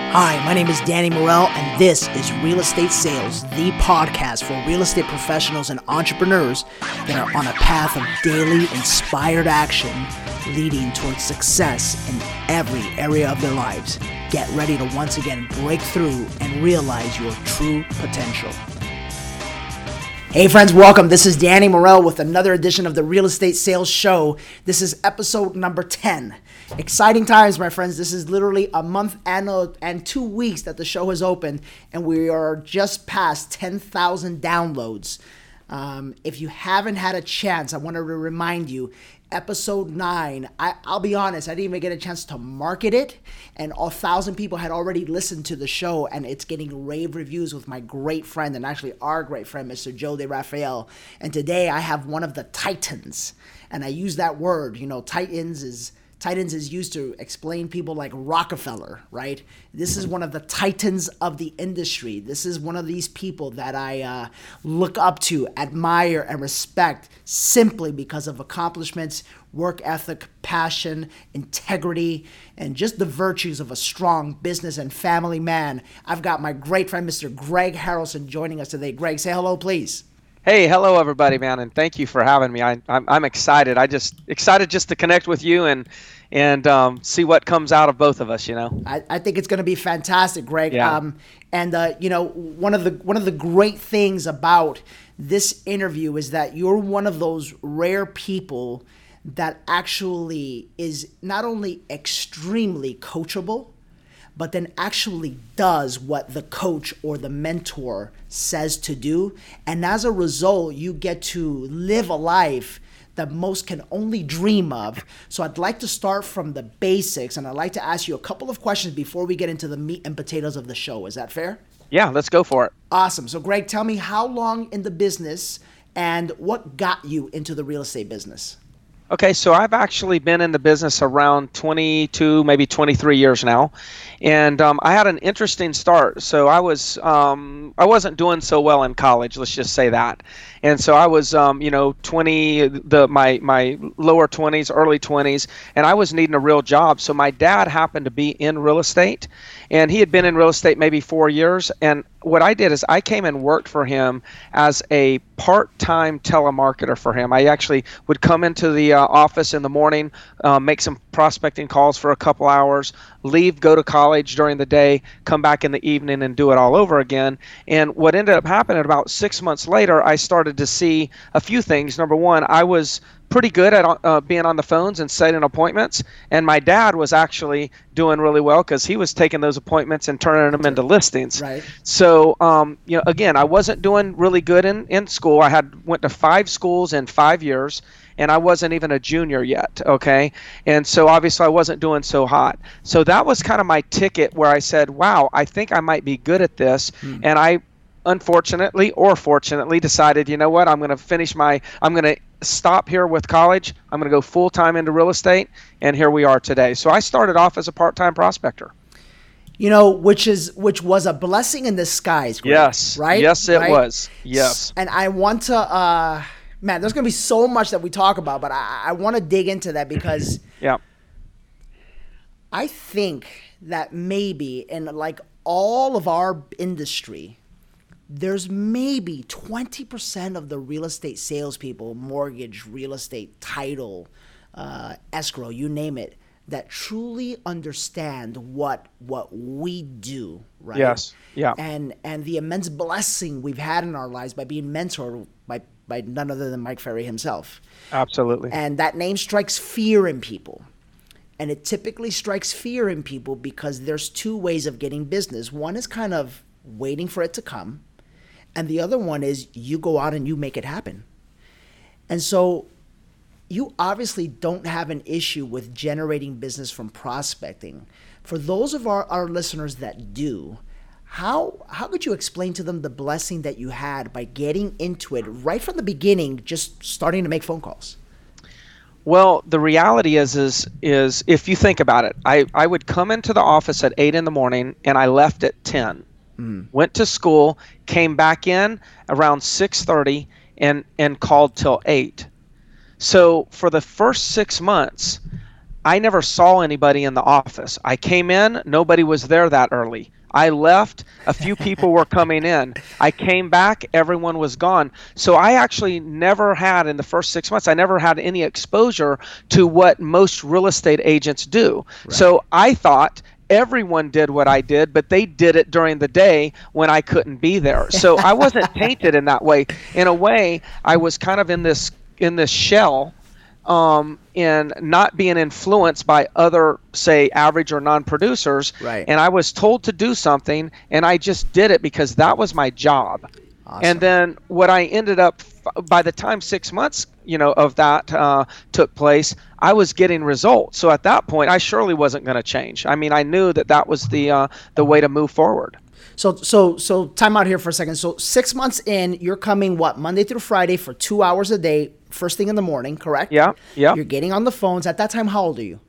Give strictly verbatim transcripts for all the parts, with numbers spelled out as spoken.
Hi, my name is Danny Morell, and this is Real Estate Sales, the podcast for real estate professionals and entrepreneurs that are on a path of daily inspired action leading towards success in every area of their lives. Get ready to once again break through and realize your true potential. Hey friends, welcome. This is Danny Morell with another edition of the Real Estate Sales Show. This is episode number ten. Exciting times, my friends. This is literally a month and, a, and two weeks that the show has opened, and we are just past ten thousand downloads. Um, if you haven't had a chance, I want to remind you, episode nine, I, I'll be honest, I didn't even get a chance to market it, and a thousand people had already listened to the show, and it's getting rave reviews with my great friend, and actually our great friend, Mister Joe DeRafael. And today I have one of the titans, and I use that word. You know, titans is... Titans is used to explain people like Rockefeller, right? This is one of the titans of the industry. This is one of these people that I uh, look up to, admire, and respect simply because of accomplishments, work ethic, passion, integrity, and just the virtues of a strong business and family man. I've got my great friend, Mister Greg Harrelson, joining us today. Greg, say hello, please. Hey, hello everybody, man, and thank you for having me. I, I'm I'm excited. I just excited just to connect with you and and um, see what comes out of both of us. You know, I, I think it's going to be fantastic, Greg. Yeah. Um, and uh, you know, one of the one of the great things about this interview is that you're one of those rare people that actually is not only extremely coachable, but then actually does what the coach or the mentor says to do. And as a result, you get to live a life that most can only dream of. So I'd like to start from the basics, and I'd like to ask you a couple of questions before we get into the meat and potatoes of the show. Is that fair? Yeah, let's go for it. Awesome. So Greg, tell me, how long in the business and what got you into the real estate business? Okay, so I've actually been in the business around twenty-two, maybe twenty-three years now, and um, I had an interesting start. So I was, um, I wasn't doing so well in college. Let's just say that, and so I was, um, you know, twenty, the my my lower twenties, early twenties, and I was needing a real job. So my dad happened to be in real estate, and he had been in real estate maybe four years, and what I did is I came and worked for him as a part-time telemarketer for him. I actually would come into the uh, office in the morning, uh, make some prospecting calls for a couple hours, leave, go to college during the day, come back in the evening and do it all over again. And what ended up happening about six months later, I started to see a few things. Number one, I was pretty good at uh, being on the phones and setting appointments, and my dad was actually doing really well because he was taking those appointments and turning them into listings. Right. So, um, you know, again, I wasn't doing really good in, in school. I had went to five schools in five years, and I wasn't even a junior yet, okay? And so obviously I wasn't doing so hot. So that was kind of my ticket where I said, wow, I think I might be good at this. Hmm. And I unfortunately or fortunately decided, you know what, I'm going to finish my, I'm going to stop here with college. I'm going to go full time into real estate, and here we are today. So I started off as a part-time prospector. You know, which is which was a blessing in disguise. Greg, yes, right? Yes, it right? was. Yes. And I want to, uh, man, there's going to be so much that we talk about, but I, I want to dig into that because yeah, I think that maybe in like all of our industry, there's maybe twenty percent of the real estate salespeople, mortgage, real estate, title, uh, escrow, you name it, that truly understand what what we do, right? Yes. Yeah. And and the immense blessing we've had in our lives by being mentored by by none other than Mike Ferry himself. Absolutely. And that name strikes fear in people. And it typically strikes fear in people because there's two ways of getting business. One is kind of waiting for it to come. And the other one is you go out and you make it happen. And so you obviously don't have an issue with generating business from prospecting. For those of our, our listeners that do, how how could you explain to them the blessing that you had by getting into it right from the beginning, just starting to make phone calls? Well, the reality is, is, is if you think about it, I, I would come into the office at eight in the morning and I left at ten. Mm. Went to school, came back in around six thirty and, and called till eight. So for the first six months, I never saw anybody in the office. I came in, nobody was there that early. I left, a few people were coming in. I came back, everyone was gone. So I actually never had, in the first six months, I never had any exposure to what most real estate agents do. Right. So I thought everyone did what I did, but they did it during the day when I couldn't be there. So I wasn't tainted in that way. In a way, I was kind of in this in this shell, um, in not being influenced by other, say, average or non-producers. Right. And I was told to do something, and I just did it because that was my job. Awesome. And then what I ended up, by the time six months, you know, of that uh, took place, I was getting results. So at that point, I surely wasn't going to change. I mean, I knew that that was the uh, the way to move forward. So, so, so time out here for a second. So six months in, you're coming, what, Monday through Friday for two hours a day, first thing in the morning, correct? Yeah, yeah. You're getting on the phones. At that time, how old are you?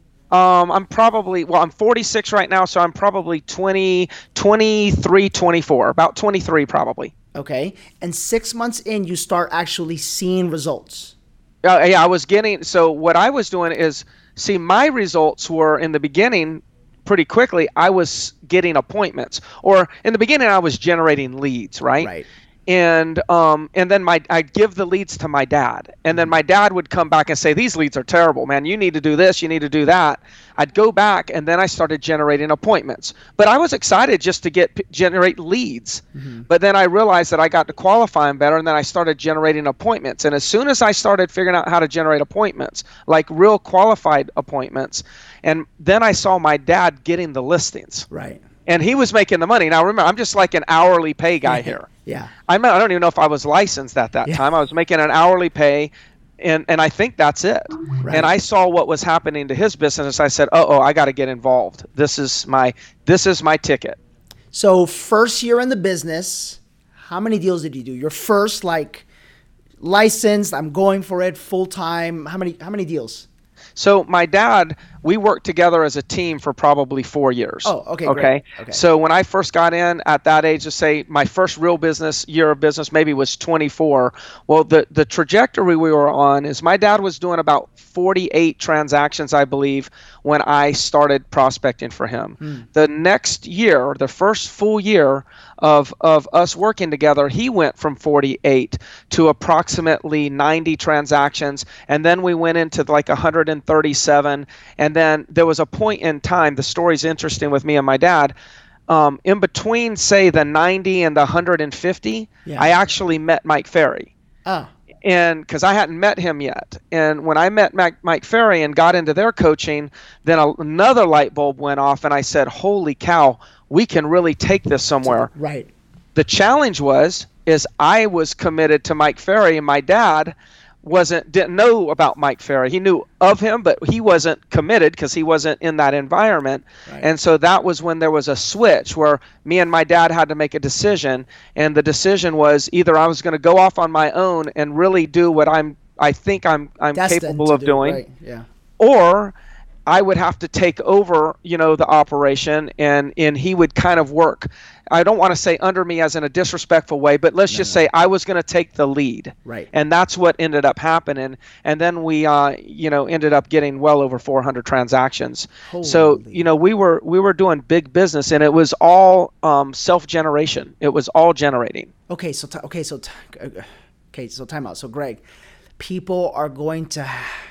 Um, I'm probably, well, I'm forty-six right now, so I'm probably twenty, twenty-three, twenty-four, about twenty-three probably. Okay. And six months in, you start actually seeing results. Uh, yeah, I was getting, so what I was doing is, see, my results were in the beginning, pretty quickly, I was getting appointments, or in the beginning, I was generating leads, right? Right. And um and then my I'd give the leads to my dad, and then my dad would come back and say, these leads are terrible, man, you need to do this, you need to do that. I'd go back, and then I started generating appointments, but I was excited just to get generate leads. Mm-hmm. But then I realized that I got to qualify them better, and then I started generating appointments. And as soon as I started figuring out how to generate appointments, like real qualified appointments, and then I saw my dad getting the listings. Right. And he was making the money. Now remember, I'm just like an hourly pay guy here. Yeah. I'm not, I don't even know if I was licensed at that yeah. time. I was making an hourly pay, and, and I think that's it. Right. And I saw what was happening to his business. I said, "Uh oh, I got to get involved. This is my this is my ticket." So first year in the business, how many deals did you do? Your first, like, licensed, I'm going for it full time. How many how many deals? So my dad, we worked together as a team for probably four years. Oh, okay, okay. Great. Okay. So when I first got in at that age, to say my first real business year of business maybe was twenty-four. Well, the the trajectory we were on is my dad was doing about forty-eight transactions, I believe, when I started prospecting for him. Hmm. The next year, the first full year of of us working together, he went from forty-eight to approximately ninety transactions, and then we went into like one hundred thirty-seven, and then there was a point in time, the story's interesting with me and my dad, um, in between, say, the ninety and the one hundred fifty, yeah. I actually met Mike Ferry. Oh. And because I hadn't met him yet. And when I met Mike, Mike Ferry and got into their coaching, then a, another light bulb went off, and I said, holy cow, we can really take this somewhere. Right. The challenge was, is I was committed to Mike Ferry, and my dad wasn't didn't know about Mike Ferry. He knew of him, but he wasn't committed because he wasn't in that environment. Right. And so that was when there was a switch where me and my dad had to make a decision, and the decision was either I was going to go off on my own and really do what I'm I think I'm I'm Destined capable of do, doing, right. Yeah. or I would have to take over, you know, the operation, and and he would kind of work. I don't want to say under me as in a disrespectful way, but let's no, just no. say I was going to take the lead. Right. And that's what ended up happening. And then we, uh, you know, ended up getting well over four hundred transactions. Holy. So, you know, we were we were doing big business, and it was all um, self-generation. It was all generating. Okay, so t- okay, so t- okay, so time out. So, Greg, people are going to.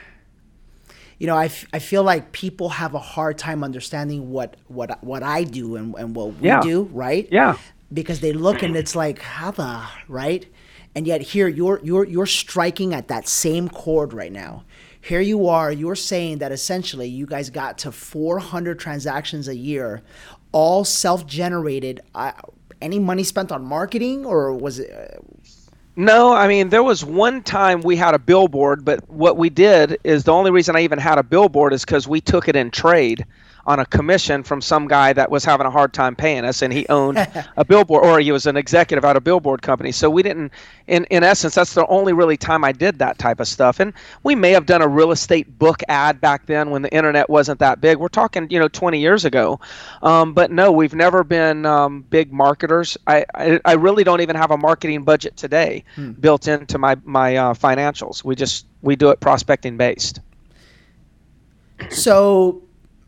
You know, I, f- I feel like people have a hard time understanding what what what I do and, and what we yeah. do, right? Yeah. Because they look and it's like, how the, right? And yet here you're you're you're striking at that same chord right now. Here you are, you're saying that essentially you guys got to four hundred transactions a year, all self-generated. Uh, any money spent on marketing, or was it? Uh, No, I mean, there was one time we had a billboard, but what we did is the only reason I even had a billboard is because we took it in trade on a commission from some guy that was having a hard time paying us, and he owned a billboard, or he was an executive at a billboard company. So we didn't, in, in essence, that's the only really time I did that type of stuff. And we may have done a real estate book ad back then when the internet wasn't that big. We're talking, you know, twenty years ago. Um, but no, we've never been um, big marketers. I, I, I really don't even have a marketing budget today hmm. built into my, my uh, financials. We just, we do it prospecting based. So,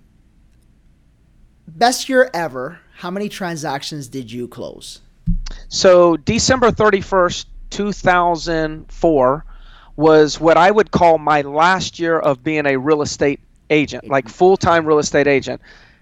best year ever. How many transactions did you close? So December thirty-first, two thousand four was what I would call my last year of being a real estate agent, like full-time real estate agent.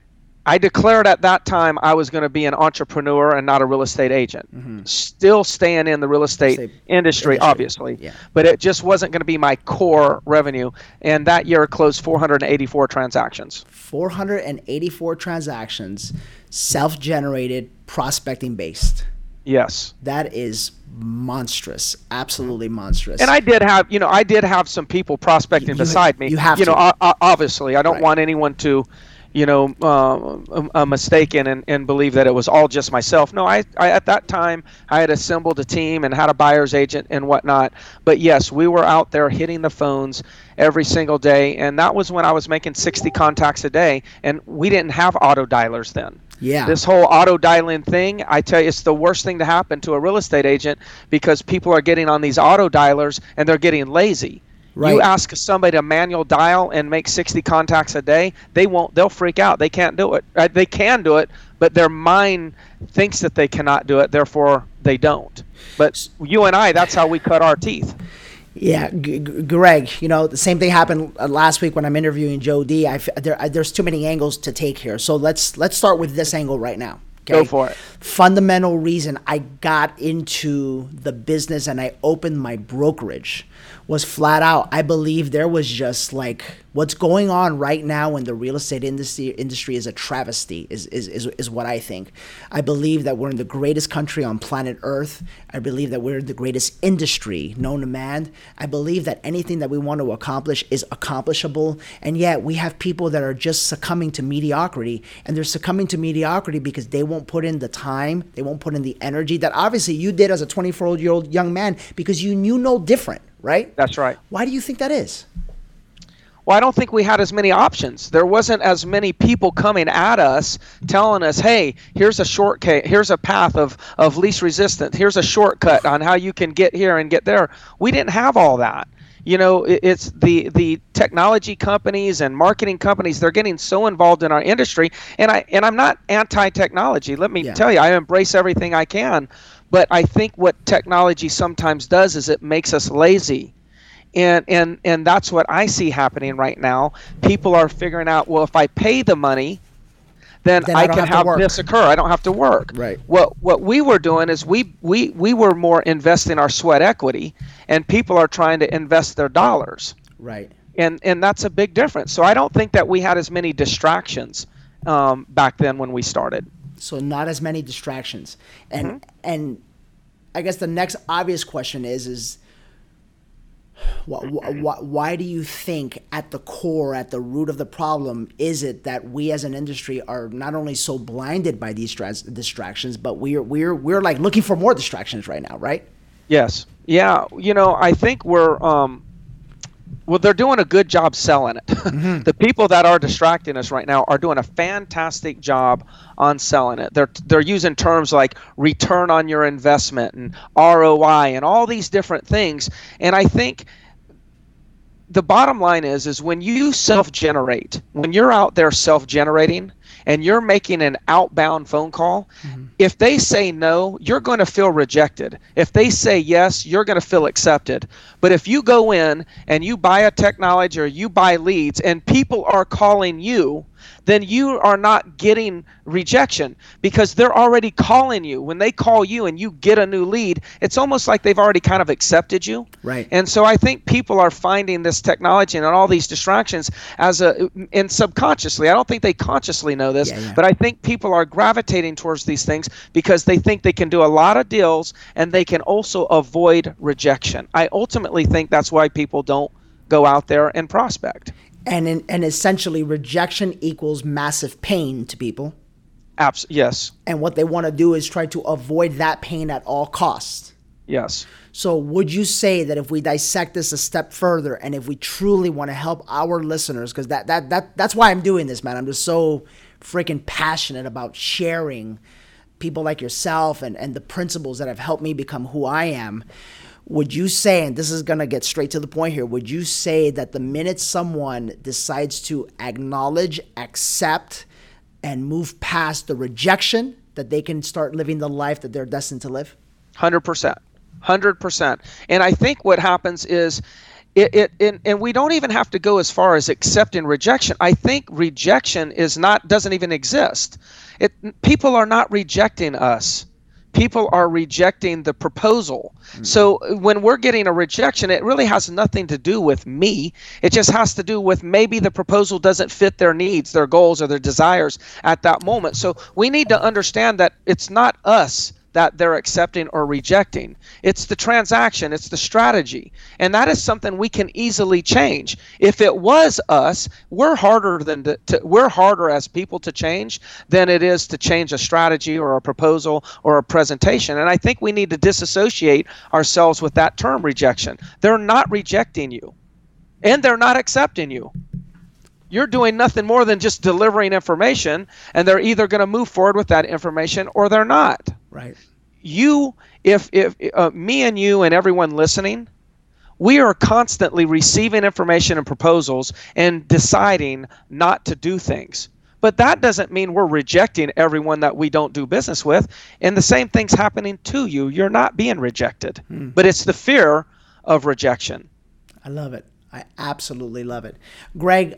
I declared at that time I was going to be an entrepreneur and not a real estate agent. Mm-hmm. Still staying in the real estate, real estate industry, industry, obviously, yeah. But it just wasn't going to be my core revenue. And that year closed four hundred eighty-four transactions. four hundred eighty-four transactions, self-generated, prospecting based. Yes. That is monstrous, absolutely monstrous. And I did have, you know, I did have some people prospecting you, beside me. You have you to. know, I, I, obviously, I don't right. want anyone to, you know, uh, uh, mistaken and, and believe that it was all just myself. No, I, I at that time I had assembled a team and had a buyer's agent and whatnot. But yes, we were out there hitting the phones every single day, and that was when I was making sixty contacts a day, and we didn't have auto dialers then. Yeah. This whole auto dialing thing, I tell you, it's the worst thing to happen to a real estate agent because people are getting on these auto dialers and they're getting lazy. Right. You ask somebody to manual dial and make sixty contacts a day, they won't. They'll freak out. They can't do it. Uh, they can do it, but their mind thinks that they cannot do it. Therefore, they don't. But you and I, that's how we cut our teeth. Yeah, G- G- Greg, you know, the same thing happened uh, last week when I'm interviewing Joe D. I f- there, I, there's too many angles to take here. So let's let's start with this angle right now. Okay? Go for it. Fundamental reason I got into the business and I opened my brokerage was flat out, I believe there was just like what's going on right now in the real estate industry industry is a travesty, is, is, is, is what I think. I believe that we're in the greatest country on planet Earth. I believe that we're in the greatest industry known to man. I believe that anything that we want to accomplish is accomplishable. And yet we have people that are just succumbing to mediocrity, and they're succumbing to mediocrity because they won't put in the time, they won't put in the energy that obviously you did as a twenty-four-year-old young man because you knew no different. Right? That's right. Why do you think that is? Well, I don't think we had as many options. There wasn't as many people coming at us telling us, hey, here's a shortcut, here's a path of, of least resistance, here's a shortcut on how you can get here and get there. We didn't have all that. You know, it's the the technology companies and marketing companies, they're getting so involved in our industry. And, I, and I'm not anti-technology. Let me yeah. tell you, I embrace everything I can. But I think what technology sometimes does is it makes us lazy. And, and and that's what I see happening right now. People are figuring out, well, if I pay the money, then, then I, I can have, have this occur. I don't have to work. Right. What what we were doing is we, we, we were more investing our sweat equity, and people are trying to invest their dollars. Right. And and that's a big difference. So I don't think that we had as many distractions um, back then when we started. So not as many distractions. And mm-hmm. and I guess the next obvious question is, is wh- wh- why do you think at the core, at the root of the problem, is it that we as an industry are not only so blinded by these tra- distractions, but we're, we're, we're like looking for more distractions right now, right? Yes. Yeah. You know, I think we're, um, well, they're doing a good job selling it. Mm-hmm. The people that are distracting us right now are doing a fantastic job on selling it. They're they're using terms like return on your investment and R O I and all these different things. And I think the bottom line is, is when you self-generate, when you're out there self-generating and you're making an outbound phone call, mm-hmm. if they say no, you're going to feel rejected. If they say yes, you're going to feel accepted. But if you go in and you buy a technology or you buy leads and people are calling you, then you are not getting rejection because they're already calling you. When they call you and you get a new lead, it's almost like they've already kind of accepted you. Right. And so I think people are finding this technology and all these distractions as a, and subconsciously, I don't think they consciously know this, yeah, yeah. but I think people are gravitating towards these things because they think they can do a lot of deals and they can also avoid rejection. I ultimately think that's why people don't go out there and prospect. And in, and essentially, rejection equals massive pain to people. Abs- yes. And what they want to do is try to avoid that pain at all costs. Yes. So would you say that if we dissect this a step further and if we truly want to help our listeners, because that, that, that, that's why I'm doing this, man. I'm just so freaking passionate about sharing people like yourself and, and the principles that have helped me become who I am. would you say, and this is going to get straight to the point here, would you say that the minute someone decides to acknowledge, accept, and move past the rejection, that they can start living the life that they're destined to live? one hundred percent. one hundred percent. And I think what happens is, It, it, it and we don't even have to go as far as accepting rejection. I think rejection is not doesn't even exist. It people are not rejecting us. People are rejecting the proposal. Mm-hmm. So when we're getting a rejection, it really has nothing to do with me. It just has to do with maybe the proposal doesn't fit their needs, their goals, or their desires at that moment. So we need to understand that it's not us that they're accepting or rejecting. It's the transaction, it's the strategy. And that is something we can easily change. If it was us, we're harder than to, to we're harder as people to change than it is to change a strategy or a proposal or a presentation. And I think we need to disassociate ourselves with that term rejection. They're not rejecting you, and they're not accepting you. You're doing nothing more than just delivering information, and they're either going to move forward with that information or they're not. Right. You, if if uh, me and you and everyone listening, we are constantly receiving information and proposals and deciding not to do things. But that doesn't mean we're rejecting everyone that we don't do business with. And the same thing's happening to you. You're not being rejected, hmm. but it's the fear of rejection. I love it. I absolutely love it. Greg,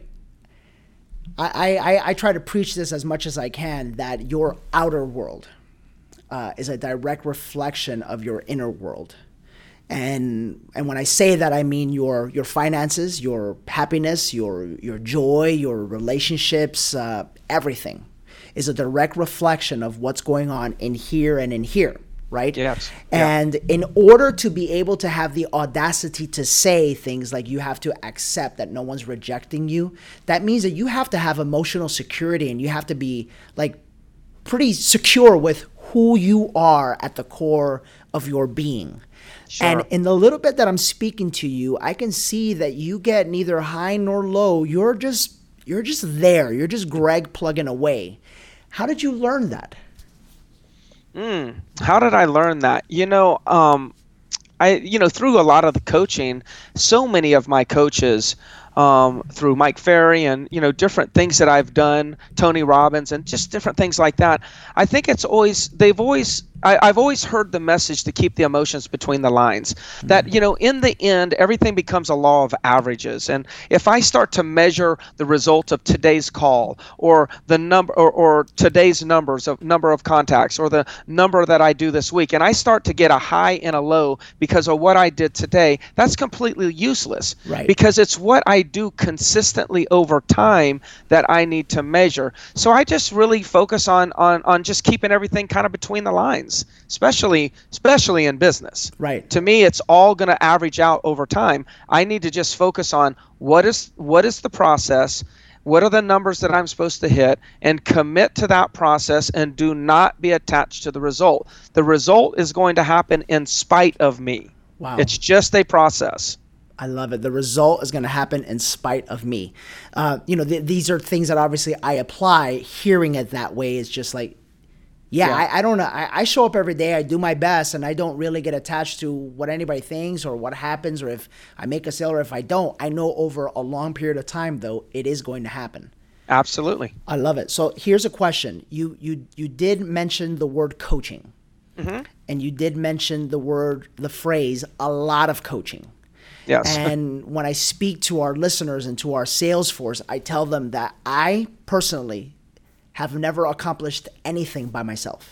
I, I, I try to preach this as much as I can, that your outer world uh, is a direct reflection of your inner world. And and when I say that, I mean your your finances, your happiness, your your joy, your relationships, uh, everything is a direct reflection of what's going on in here and in here. Right? Yes. And yeah. in order to be able to have the audacity to say things like you have to accept that no one's rejecting you, that means that you have to have emotional security, and you have to be like pretty secure with who you are at the core of your being. Sure. And in the little bit that I'm speaking to you, I can see that you get neither high nor low. You're just you're just there. You're just Greg plugging away. How did you learn that? Mm, how did I learn that? You know, um, I you know through a lot of the coaching, so many of my coaches, um, through Mike Ferry and you know different things that I've done, Tony Robbins, and just different things like that. I think it's always they've always I, I've always heard the message to keep the emotions between the lines. Mm-hmm. That you know in the end everything becomes a law of averages, and if I start to measure the result of today's call or the number or, or today's numbers of number of contacts or the number that I do this week, and I start to get a high and a low because of what I did today, that's completely useless. Right. Because it's what I do consistently over time that I need to measure. So I just really focus on on on just keeping everything kind of between the lines. Especially, especially in business. Right. To me, it's all going to average out over time. I need to just focus on what is what is the process, what are the numbers that I'm supposed to hit, and commit to that process and do not be attached to the result. The result is going to happen in spite of me. Wow. It's just a process. I love it. The result is going to happen in spite of me. Uh, you know, th- these are things that obviously I apply. Hearing it that way is just like, Yeah, yeah. I, I don't know. I, I show up every day. I do my best, and I don't really get attached to what anybody thinks or what happens or if I make a sale or if I don't. I know over a long period of time, though, it is going to happen. Absolutely. I love it. So here's a question. You you you did mention the word coaching, mm-hmm. and you did mention the word, the phrase, a lot of coaching. Yes. And when I speak to our listeners and to our sales force, I tell them that I personally have never accomplished anything by myself.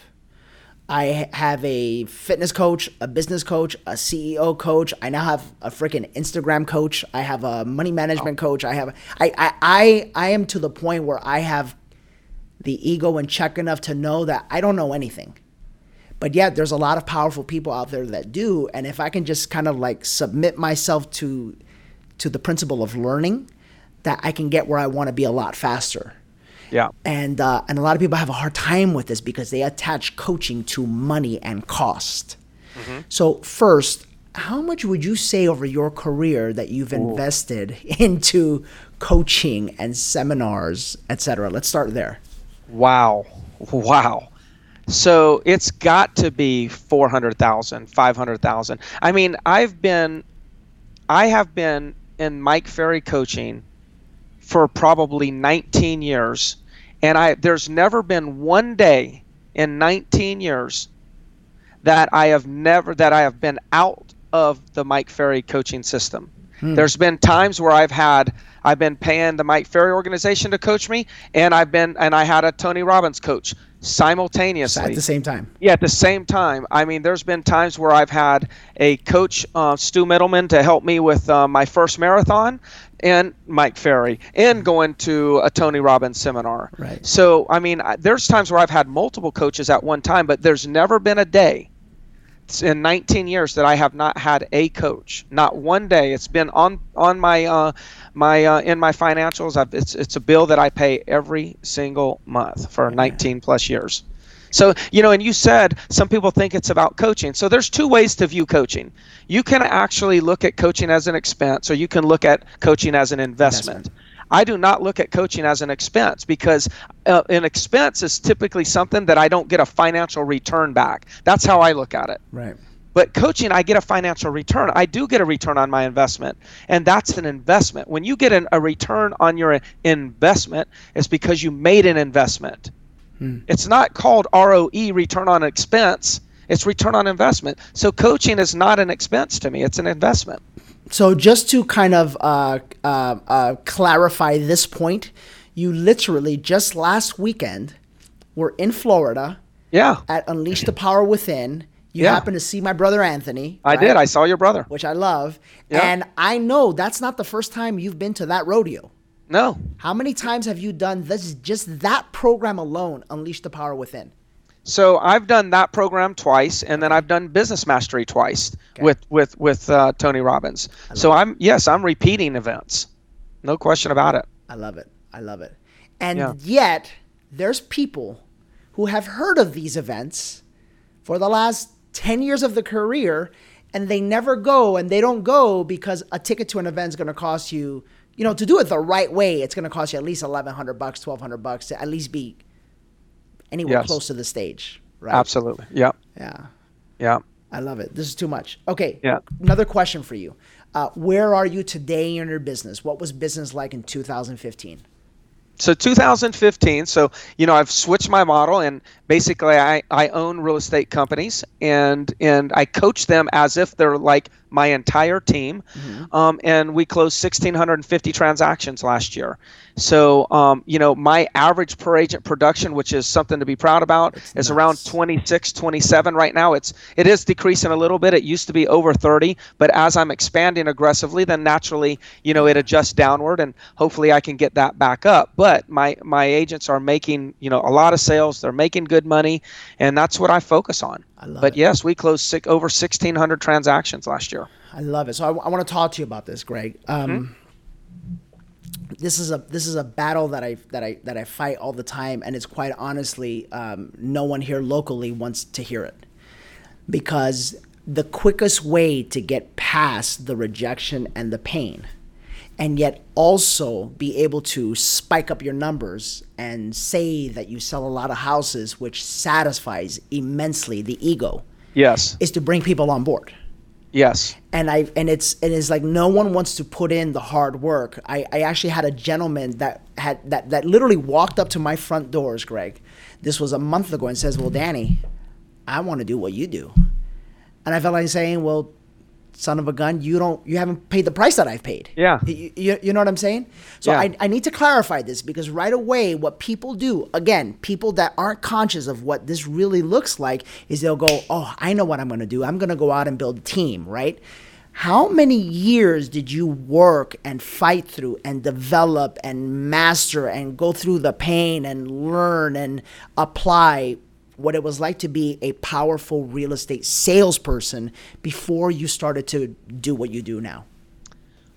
I have a fitness coach, a business coach, a C E O coach. I now have a freaking Instagram coach. I have a money management oh. coach. I have, I, I, I, I am to the point where I have the ego in check enough to know that I don't know anything. But yet there's a lot of powerful people out there that do. And if I can just kind of like submit myself to, to the principle of learning, that I can get where I want to be a lot faster. Yeah. And uh, and a lot of people have a hard time with this because they attach coaching to money and cost. Mm-hmm. So first, how much would you say over your career that you've Ooh. invested into coaching and seminars, et cetera? Let's start there. Wow. Wow. So it's got to be four hundred thousand, five hundred thousand. I mean, I've been, I have been in Mike Ferry coaching for probably nineteen years. And I, there's never been one day in nineteen years that I have never, that I have been out of the Mike Ferry coaching system. Hmm. There's been times where I've had, I've been paying the Mike Ferry organization to coach me, and I've been, and I had a Tony Robbins coach simultaneously. At the same time. Yeah, at the same time. I mean, there's been times where I've had a coach, uh, Stu Middleman, to help me with uh, my first marathon, and Mike Ferry, and going to a Tony Robbins seminar. Right. So, I mean, I, there's times where I've had multiple coaches at one time, but there's never been a day in nineteen years that I have not had a coach. Not one day. It's been on on my uh, my uh, in my financials. I've, it's it's a bill that I pay every single month for nineteen plus years. So, you know, and you said some people think it's about coaching. So there's two ways to view coaching. You can actually look at coaching as an expense, or you can look at coaching as an investment. investment. I do not look at coaching as an expense, because uh, an expense is typically something that I don't get a financial return back. That's how I look at it. Right. But coaching, I get a financial return. I do get a return on my investment, and that's an investment. When you get an, a return on your investment, it's because you made an investment. Hmm. It's not called R O E, return on expense. It's return on investment. So coaching is not an expense to me. It's an investment. So just to kind of uh, uh, uh, clarify this point, you literally just last weekend were in Florida. Yeah. At Unleash the Power Within. You yeah. happened to see my brother Anthony. I right? did. I saw your brother. Which I love. Yeah. And I know that's not the first time you've been to that rodeo. No. How many times have you done this? Just that program alone, Unleash the Power Within? So I've done that program twice, and then I've done Business Mastery twice okay. with with with uh, Tony Robbins. So it. I'm yes, I'm repeating events, no question about it. I love it. I love it. And yeah. yet there's people who have heard of these events for the last ten years of the career, and they never go, and they don't go because a ticket to an event is going to cost you, you know, to do it the right way, it's going to cost you at least eleven hundred bucks, twelve hundred bucks to at least be anywhere yes. close to the stage, right? Absolutely. Yeah. Yeah. Yeah. I love it. This is too much. Okay. Yeah. Another question for you. Uh, where are you today in your business? What was business like in two thousand fifteen? So two thousand fifteen, so, you know, I've switched my model, and basically I, I own real estate companies, and and I coach them as if they're like my entire team. Mm-hmm. Um, and we closed one thousand six hundred fifty transactions last year. So, um, you know, my average per agent production, which is something to be proud about, it's is nuts. Around twenty-six, twenty-seven right now. It's, it is decreasing a little bit. It used to be over thirty, but as I'm expanding aggressively, then naturally, you know, it adjusts downward, and hopefully I can get that back up. But my, my agents are making, you know, a lot of sales. They're making good money, and that's what I focus on. I love but it. yes, we closed six, over sixteen hundred transactions last year. I love it. So I, I want to talk to you about this, Greg. Um, mm-hmm. This is a this is a battle that I that I that I fight all the time, and it's quite honestly, um, no one here locally wants to hear it, because the quickest way to get past the rejection and the pain, and yet also be able to spike up your numbers and say that you sell a lot of houses, which satisfies immensely the ego, yes, is to bring people on board. Yes. And I and it's and it's like no one wants to put in the hard work. I, I actually had a gentleman that had that, that literally walked up to my front doors, Greg. This was a month ago, and says, "Well, Danny, I want to do what you do." And I felt like saying, "Well, son of a gun, you don't you haven't paid the price that I've paid." Yeah. You, you, you know what I'm saying? So yeah. I, I need to clarify this, because right away what people do, again, people that aren't conscious of what this really looks like, is they'll go, "Oh, I know what I'm going to do. I'm going to go out and build a team," right? How many years did you work and fight through and develop and master and go through the pain and learn and apply what it was like to be a powerful real estate salesperson before you started to do what you do now?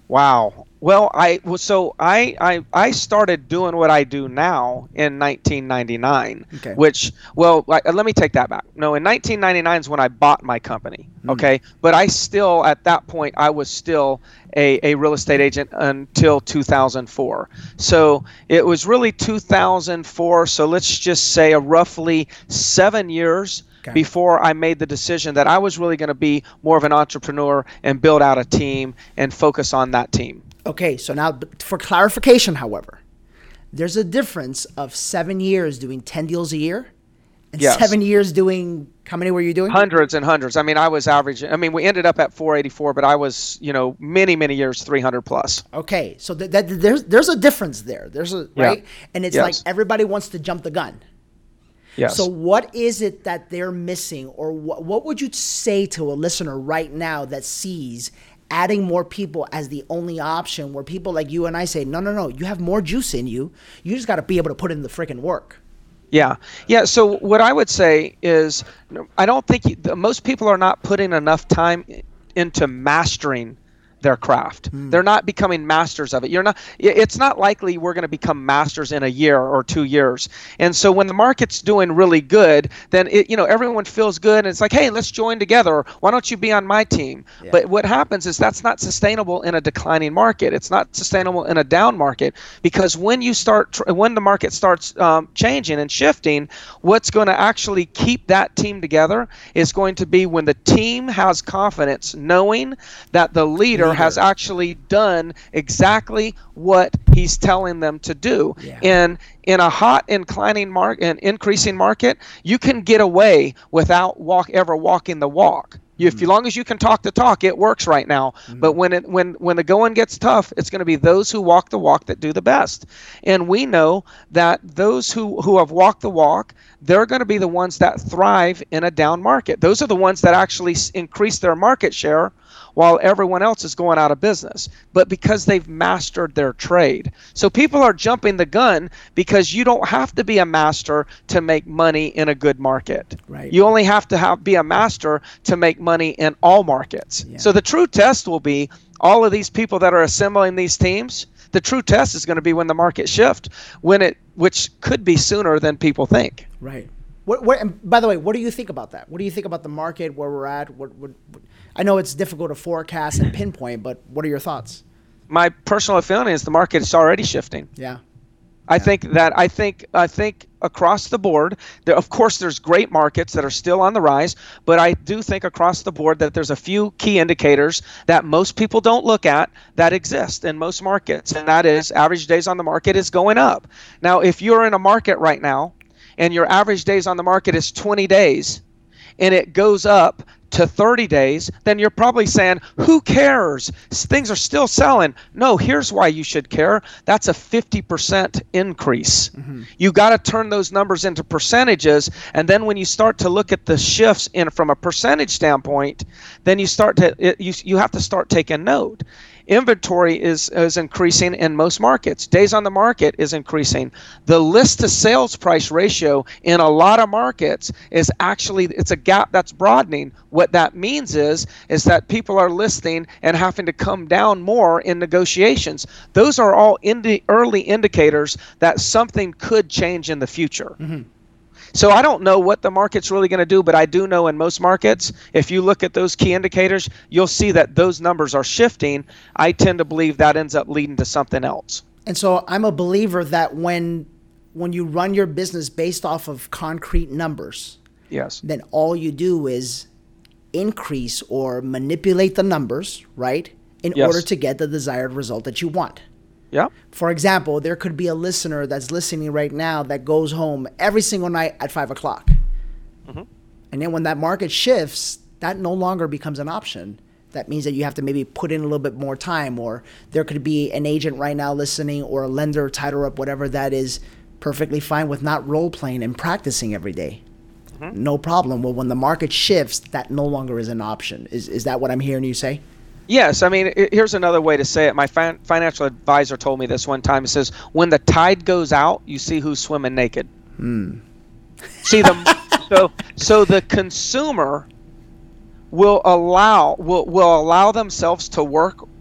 Wow. Well, I well, so I, I I started doing what I do now in nineteen ninety-nine, Okay. which well, like, let me take that back. No, in nineteen ninety-nine is when I bought my company. Okay, but I still at that point I was still a, a real estate agent until two thousand four. So it was really two thousand four. So let's just say a roughly seven years Okay. before I made the decision that I was really going to be more of an entrepreneur and build out a team and focus on that team. Okay, so now but for clarification, however, there's a difference of seven years doing ten deals a year and Yes. seven years doing, how many were you doing? Hundreds and hundreds. I mean, I was averaging. I mean, we ended up at four eighty-four, but I was, you know, many, many years three hundred plus. Okay, so th- that, there's there's a difference there. There's a, Yeah. right? And it's Yes. like everybody wants to jump the gun. Yes. So what is it that they're missing, or what, what would you say to a listener right now that sees adding more people as the only option, where people like you and I say, no, no, no, you have more juice in you. You just got to be able to put in the freaking work. Yeah. Yeah. So what I would say is, I don't think you, the, most people are not putting enough time into mastering their craft. Mm. They're not becoming masters of it. You're not. It's not likely we're going to become masters in a year or two years. And so when the market's doing really good, then it, you know, everyone feels good, and it's like, hey, let's join together. Why don't you be on my team? Yeah. But what happens is that's not sustainable in a declining market. It's not sustainable in a down market, because when you start, when the market starts um, changing and shifting, what's going to actually keep that team together is going to be when the team has confidence, knowing that the leader has actually done exactly what he's telling them to do. Yeah. And in a hot inclining market, an increasing market, you can get away without walk ever walking the walk. You, mm-hmm. If as long as you can talk the talk, it works right now. Mm-hmm. But when it when when the going gets tough, it's going to be those who walk the walk that do the best. And we know that those who who have walked the walk, they're going to be the ones that thrive in a down market. Those are the ones that actually increase their market share while everyone else is going out of business, but because they've mastered their trade. So people are jumping the gun because you don't have to be a master to make money in a good market. Right. You only have to have be a master to make money in all markets. Yeah. So the true test will be all of these people that are assembling these teams. The true test is going to be when the market shift, when it, which could be sooner than people think. Right. What, what, and by the way, what do you think about that? What do you think about the market, where we're at? What, what, what, I know it's difficult to forecast and pinpoint, but what are your thoughts? My personal feeling is the market is already shifting. Yeah. I yeah. think that I think I think across the board, there, of course, there's great markets that are still on the rise, but I do think across the board that there's a few key indicators that most people don't look at that exist in most markets, and that is average days on the market is going up. Now, if you're in a market right now, and your average days on the market is twenty days, and it goes up to thirty days, then you're probably saying, who cares? Things are still selling. No, here's why you should care. That's a fifty percent increase. Mm-hmm. You got to turn those numbers into percentages, and then when you start to look at the shifts in from a percentage standpoint, then you start to it, you you have to start taking note. Inventory is, is increasing in most markets. Days on the market is increasing. The list to sales price ratio in a lot of markets is actually, it's a gap that's broadening. What that means is, is that people are listing and having to come down more in negotiations. Those are all indi- early indicators that something could change in the future. Mm-hmm. So I don't know what the market's really going to do, but I do know in most markets, if you look at those key indicators, you'll see that those numbers are shifting. I tend to believe that ends up leading to something else. And so I'm a believer that when when you run your business based off of concrete numbers, yes, then all you do is increase or manipulate the numbers, right, in yes. order to get the desired result that you want. Yeah. For example, there could be a listener that's listening right now that goes home every single night at five o'clock. Mm-hmm. And then when that market shifts, that no longer becomes an option. That means that you have to maybe put in a little bit more time, or there could be an agent right now listening, or a lender, title rep, whatever that is, perfectly fine with not role playing and practicing every day. Mm-hmm. No problem. Well, when the market shifts, that no longer is an option. Is is that what I'm hearing you say? Yes, I mean, it, here's another way to say it. My fin- financial advisor told me this one time. He says, when the tide goes out, you see who's swimming naked. Mm. See them. so so the consumer will allow will will allow themselves to work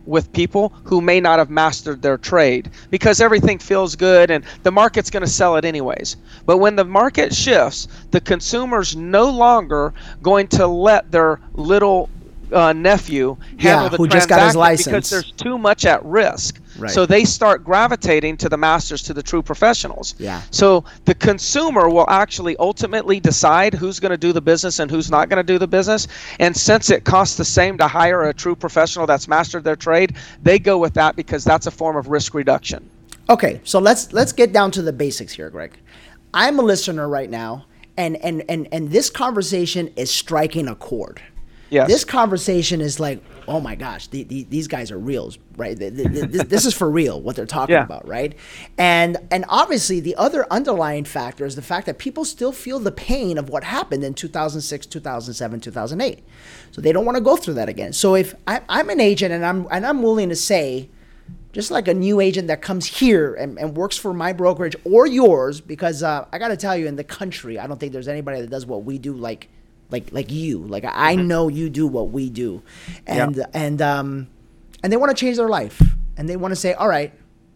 with people who may not have mastered their trade, because everything feels good and the market's going to sell it anyways. But when the market shifts, the consumer's no longer going to let their little uh, nephew handle yeah, the who just got his transaction license because there's too much at risk. Right. So they start gravitating to the masters, to the true professionals. Yeah. So the consumer will actually ultimately decide who's going to do the business and who's not going to do the business. And since it costs the same to hire a true professional that's mastered their trade, they go with that because that's a form of risk reduction. Okay, so let's let's get down to the basics here, Greg. I'm a listener right now, and and and and this conversation is striking a chord. Yes. This conversation is like, oh my gosh, the, the, these guys are reals, right? The, the, this, this is for real, what they're talking Yeah. about, right? And and obviously the other underlying factor is the fact that people still feel the pain of what happened in two thousand six, two thousand seven, two thousand eight. So they don't want to go through that again. So if I, I'm an agent and I'm and I'm willing to say, just like a new agent that comes here and, and works for my brokerage or yours, because uh, I got to tell you, in the country, I don't think there's anybody that does what we do like like like you. Like I Mm-hmm. know you do what we do, and Yeah. and um, and they want to change their life, and they want to say, all right,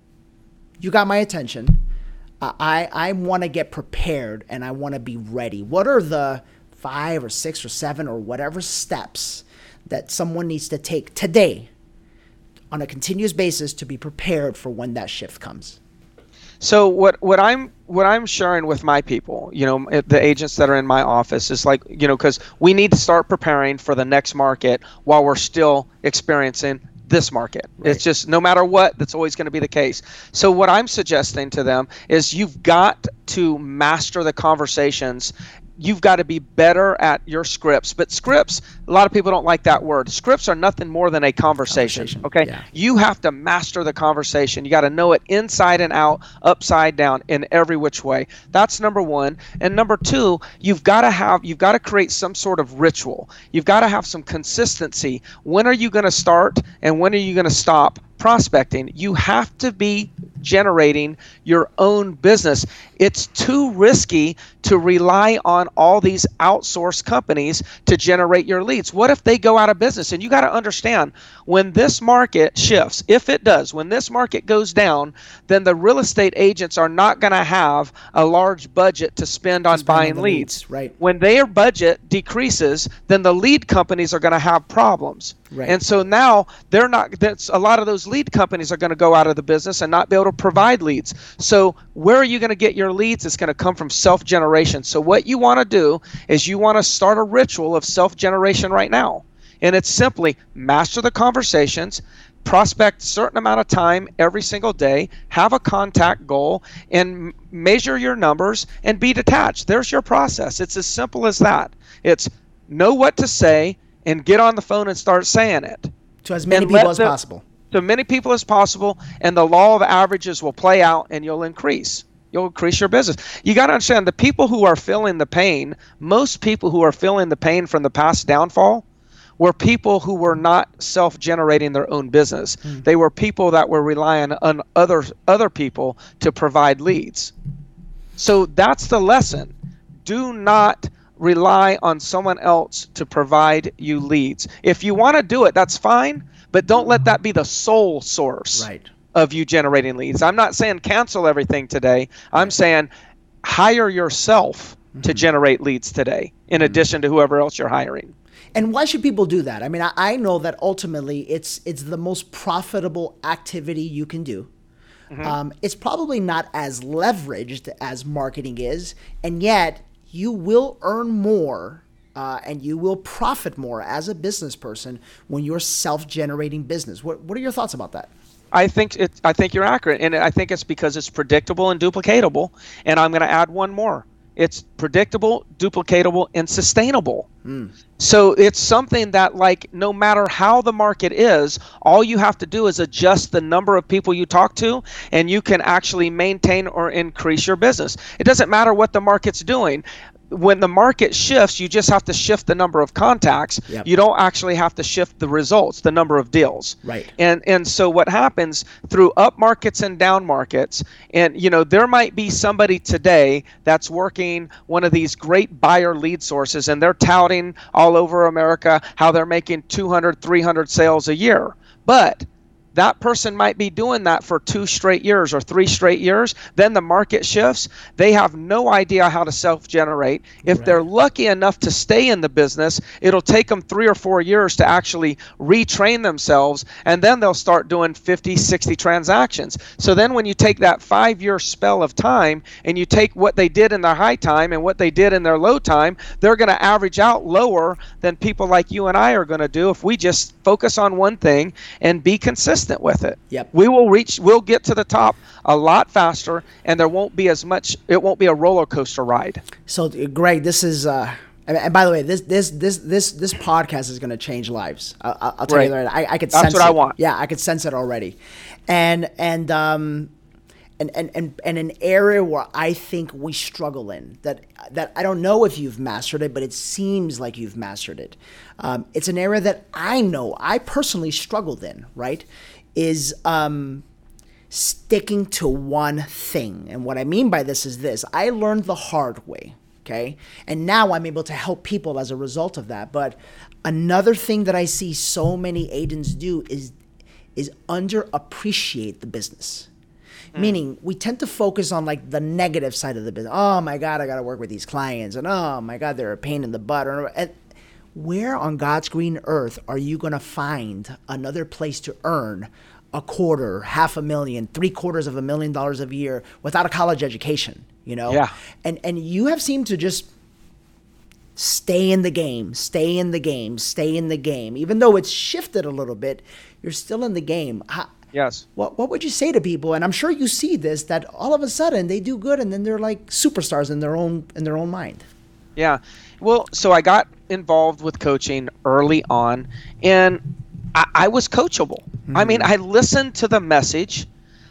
you got my attention. Uh, I I want to get prepared and I want to be ready. What are the five or six or seven or whatever steps that someone needs to take today on a continuous basis to be prepared for when that shift comes? So what what I'm what I'm sharing with my people, you know, the agents that are in my office, is like, you know, because we need to start preparing for the next market while we're still experiencing this market. Right. It's just, no matter what, that's always going to be the case. So what I'm suggesting to them is you've got to master the conversations. You've got to be better at your scripts. But scripts, a lot of people don't like that word. Scripts are nothing more than a conversation. Conversation, Okay. yeah. You have to master the conversation. You got to know it inside and out, upside down, in every which way. That's number one. And number two, you've got to have, you've got to create some sort of ritual. You've got to have some consistency. When are you going to start and when are you going to stop prospecting? You have to be generating your own business. It's too risky to rely on all these outsourced companies to generate your leads. What if they go out of business? And you got to understand, when this market shifts, if it does, when this market goes down, then the real estate agents are not going to have a large budget to spend on spend on buying the leads. leads, right. When their budget decreases, then the lead companies are going to have problems. Right. And so now they're not, that's a lot of those lead companies are going to go out of the business and not be able to provide leads. So where are you going to get your leads? It's going to come from self-generation. So what you want to do is you want to start a ritual of self-generation right now. And it's simply master the conversations, prospect a certain amount of time every single day, have a contact goal, and measure your numbers and be detached. There's your process. It's as simple as that. It's know what to say and get on the phone and start saying it. To as many And let people as the- possible. To many people as possible, and the law of averages will play out and you'll increase. You'll increase your business. You got to understand, the people who are feeling the pain, most people who are feeling the pain from the past downfall were people who were not self-generating their own business. Mm. They were people that were relying on other other people to provide leads. So that's the lesson. Do not rely on someone else to provide you leads. If you want to do it, that's fine, but don't let that be the sole source Right. of you generating leads. I'm not saying cancel everything today. I'm saying hire yourself to generate leads today, in addition to whoever else you're hiring. And why should people do that? I mean, I, I know that ultimately it's it's the most profitable activity you can do. Mm-hmm. Um, it's probably not as leveraged as marketing is, and yet you will earn more uh, and you will profit more as a business person when you're self-generating business. What What are your thoughts about that? I think it, I think you're accurate, and I think it's because it's predictable and duplicatable. And I'm going to add one more. It's predictable, duplicatable, and sustainable. Mm. So it's something that, like, no matter how the market is, all you have to do is adjust the number of people you talk to, and you can actually maintain or increase your business. It doesn't matter what the market's doing. When the market shifts, you just have to shift the number of contacts. Yep. You don't actually have to shift the results, the number of deals. Right. And and so what happens through up markets and down markets, and you know, there might be somebody today that's working one of these great buyer lead sources, and they're touting all over America how they're making two hundred, three hundred sales a year. But That person might be doing that for two straight years or three straight years. Then the market shifts. They have no idea how to self-generate. If Right. they're lucky enough to stay in the business, it'll take them three or four years to actually retrain themselves, and then they'll start doing fifty, sixty transactions. So then when you take that five-year spell of time and you take what they did in their high time and what they did in their low time, they're going to average out lower than people like you and I are going to do if we just focus on one thing and be consistent with it. Yep. We will reach, we'll get to the top a lot faster, and there won't be as much, it won't be a roller coaster ride. So, uh, Greg, this is, uh, and, and by the way, this this this this this podcast is going to change lives. I, I'll I'll tell Right. you that. I, I could That's sense what it. I want. Yeah, I could sense it already, and and um, and and and and an area where I think we struggle in that that I don't know if you've mastered it, but it seems like you've mastered it. Um, it's an area that I know I personally struggled in. Right, is um. sticking to one thing. And what I mean by this is this. I learned the hard way, okay? And now I'm able to help people as a result of that. But another thing that I see so many agents do is is underappreciate the business. Mm. Meaning we tend to focus on like the negative side of the business. Oh my God, I got to work with these clients. And oh my God, they're a pain in the butt. And where on God's green earth are you going to find another place to earn a quarter, half a million, three quarters of a million dollars a year without a college education, you know? Yeah. And and you have seemed to just stay in the game, stay in the game, stay in the game. Even though it's shifted a little bit, you're still in the game. How, Yes. what what would you say to people? And I'm sure you see this, that all of a sudden they do good and then they're like superstars in their own in their own mind. Yeah. Well, so I got involved with coaching early on, and I, I was coachable. Mm-hmm. I mean, I listened to the message.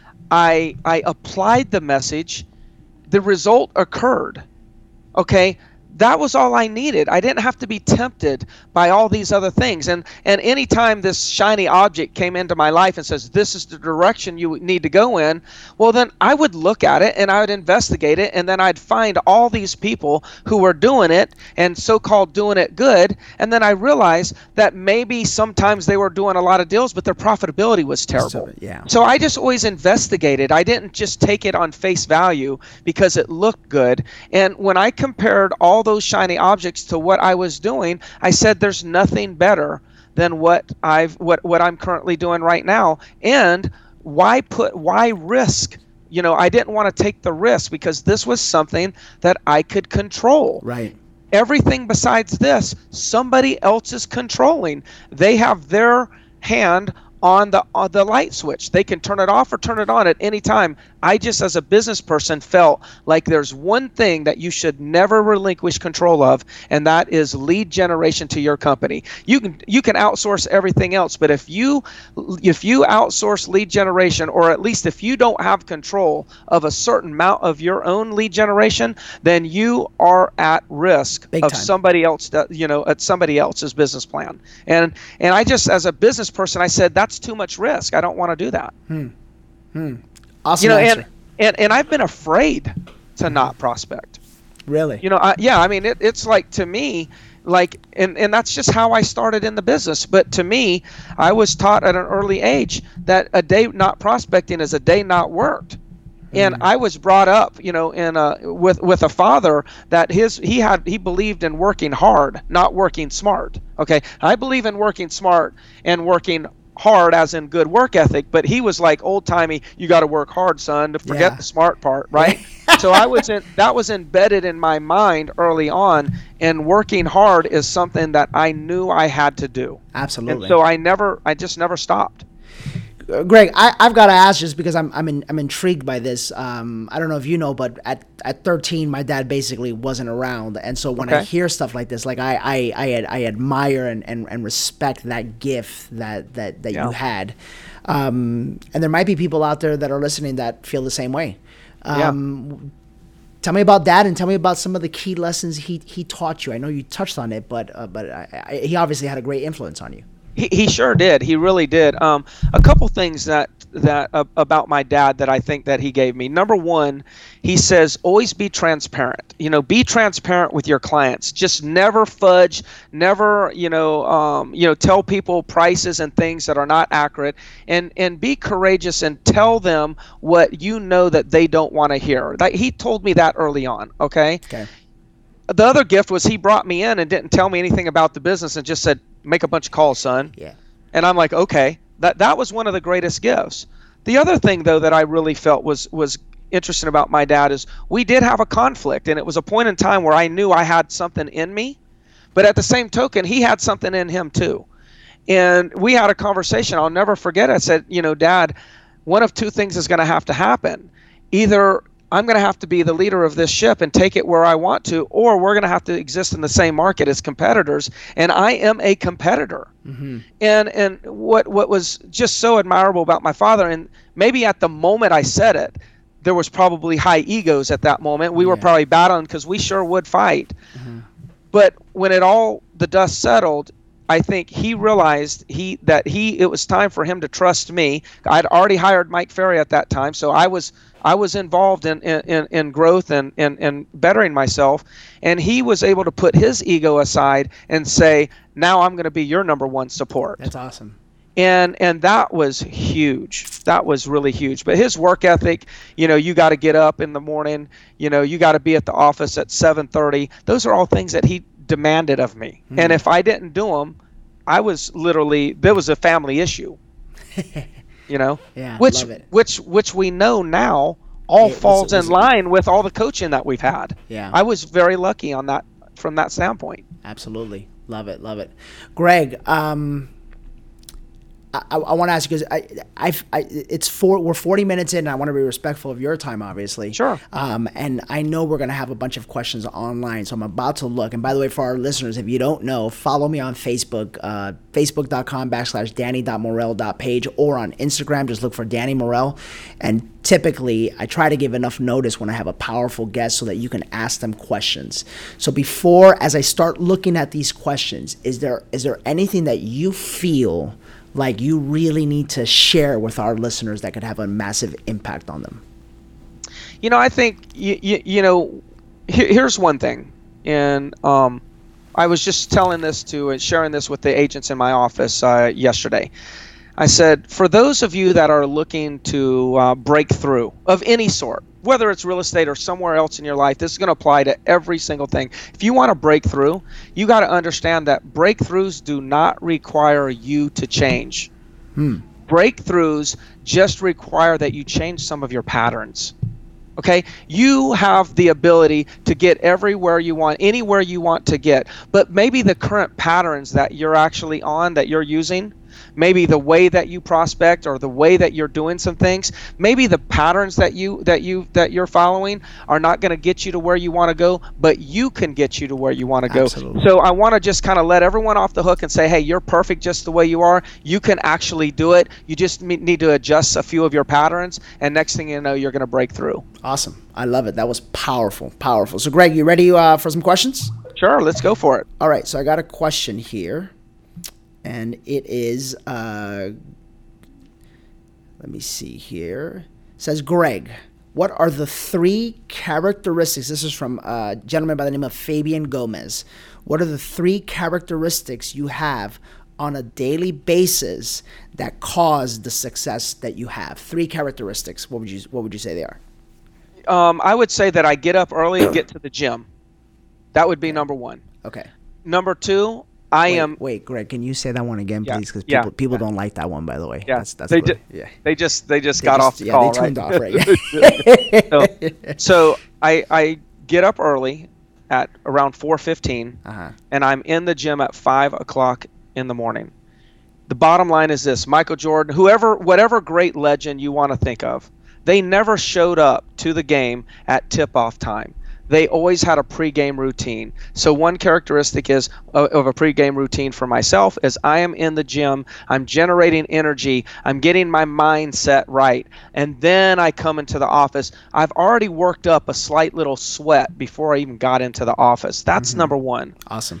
I I applied the message. The result occurred. Okay. That was all I needed. I didn't have to be tempted by all these other things. And and anytime this shiny object came into my life and says, this is the direction you need to go in, well, then I would look at it and I would investigate it. And then I'd find all these people who were doing it and so-called doing it good. And then I realized that maybe sometimes they were doing a lot of deals, but their profitability was terrible. So, yeah. So I just always investigated. I didn't just take it on face value because it looked good. And when I compared all those shiny objects to what I was doing, I said there's nothing better than what I've what what I'm currently doing right now. And why put why risk? You know, I didn't want to take the risk because this was something that I could control. Right. Everything besides this, somebody else is controlling. They have their hand on the on the light switch. They can turn it off or turn it on at any time. I just, as a business person, felt like there's one thing that you should never relinquish control of, and that is lead generation to your company. You can you can outsource everything else, but if you if you outsource lead generation, or at least if you don't have control of a certain amount of your own lead generation, then you are at risk Big of time. somebody else that, you know, at somebody else's business plan. And and I just, as a business person, I said that's too much risk. I don't want to do that. Hmm. Hmm. Awesome You know, answer. and, and and I've been afraid to not prospect. Really? You know, I, yeah, I mean, it, it's like, to me, like, and, and that's just how I started in the business. But to me, I was taught at an early age that a day not prospecting is a day not worked. And I was brought up, you know, in a with with a father that his he had he believed in working hard, not working smart. Okay, I believe in working smart and working hard, as in good work ethic. But he was like old timey. You got to work hard, son. To forget Yeah. the smart part, right? So I was in, that was embedded in my mind early on. And working hard is something that I knew I had to do. Absolutely. And so I never, I just never stopped. Uh, Greg, I, I've got to ask just because I'm I'm in, I'm intrigued by this. Um, I don't know if you know, but at, at thirteen, my dad basically wasn't around, and so when I Okay. hear stuff like this, like I I I, ad- I admire and, and, and respect that gift that that, that Yeah. you had. Um, and there might be people out there that are listening that feel the same way. Um, Tell me about that, and tell me about some of the key lessons he, he taught you. I know you touched on it, but uh, but I, I, he obviously had a great influence on you. He, he sure did. He really did. Um, a couple things that that uh, about my dad that I think that he gave me. Number one, he says always be transparent. You know, be transparent with your clients. Just never fudge. Never, you know, um, you know, tell people prices and things that are not accurate. And and be courageous and tell them what you know that they don't want to hear. That, he told me that early on. Okay. Okay. The other gift was he brought me in and didn't tell me anything about the business and just said, make a bunch of calls, son. Yeah. And I'm like, okay, that that was one of the greatest gifts. The other thing, though, that I really felt was was interesting about my dad is we did have a conflict, and it was a point in time where I knew I had something in me, but at the same token, he had something in him too. And we had a conversation. I'll never forget. I said, you know, Dad, one of two things is going to have to happen. Either I'm going to have to be the leader of this ship and take it where I want to, or we're going to have to exist in the same market as competitors. And I am a competitor. Mm-hmm. And and what what was just so admirable about my father, and maybe at the moment I said it, there was probably high egos at that moment. We yeah. were probably battling because we sure would fight. Mm-hmm. But when it all, the dust settled, I think he realized he that he it was time for him to trust me. I'd already hired Mike Ferry at that time, so I was I was involved in in, in growth and, and, and bettering myself, and he was able to put his ego aside and say, now I'm going to be your number one support. That's awesome. And and that was huge. That was really huge. But his work ethic, you know, you got to get up in the morning, you know, you got to be at the office at seven thirty. Those are all things that he demanded of me. Mm. And if I didn't do them, I was literally, there was a family issue. You know, yeah, which love it. which which we know now all it falls was, was in line with all the coaching that we've had. Yeah, I was very lucky on that from that standpoint. Absolutely, love it, love it, Greg. Um, I, I want to ask you because I, I, I, it's four. We're forty minutes in. And I want to be respectful of your time, obviously. Sure. Um, and I know we're gonna have a bunch of questions online, so I'm about to look. And by the way, for our listeners, if you don't know, follow me on Facebook, uh, facebook.com backslash danny.morel.page, or on Instagram, just look for Danny Morel. And typically, I try to give enough notice when I have a powerful guest so that you can ask them questions. So before, as I start looking at these questions, is there is there anything that you feel like you really need to share with our listeners that could have a massive impact on them? You know, I think, you, you, you know, here, here's one thing. And um, I was just telling this to and sharing this with the agents in my office uh, yesterday. I said, for those of you that are looking to uh, break through of any sort, whether it's real estate or somewhere else in your life, this is going to apply to every single thing. If you want to break through, you got to understand that breakthroughs do not require you to change. Hmm. Breakthroughs just require that you change some of your patterns. Okay, you have the ability to get everywhere you want, anywhere you want to get, but maybe the current patterns that you're actually on, that you're using, maybe the way that you prospect or the way that you're doing some things, maybe the patterns that you that you that you're following are not going to get you to where you want to go, but you can get you to where you want to go. Absolutely. So I want to just kind of let everyone off the hook and say, hey, you're perfect just the way you are. You can actually do it. You just need to adjust a few of your patterns, and next thing you know, you're going to break through. Awesome. I love it. That was powerful, powerful. So Greg, you ready uh, for some questions? Sure, let's go for it. All right, so I got a question here. And it is, uh, let me see here. It says, Greg, what are the three characteristics? This is from a gentleman by the name of Fabian Gomez. What are the three characteristics you have on a daily basis that cause the success that you have? Three characteristics. What would you What would you say they are? Um, I would say that I get up early and get to the gym. That would be okay. Number one. Okay. Number two, I wait, am. Wait, Greg, can you say that one again, yeah, please? Because yeah, people, people yeah. don't like that one, by the way. Yeah, that's, that's they, ju- ju- yeah. they just they just they got just, off the yeah, call, they tuned right? off, right? so, so I I get up early at around four fifteen, uh-huh. and I'm in the gym at five o'clock in the morning. The bottom line is this: Michael Jordan, whoever, whatever great legend you want to think of, they never showed up to the game at tip-off time. They always had a pregame routine. So one characteristic is uh, of a pregame routine for myself is I am in the gym, I'm generating energy, I'm getting my mindset right, and then I come into the office. I've already worked up a slight little sweat before I even got into the office. That's mm-hmm. number one. Awesome.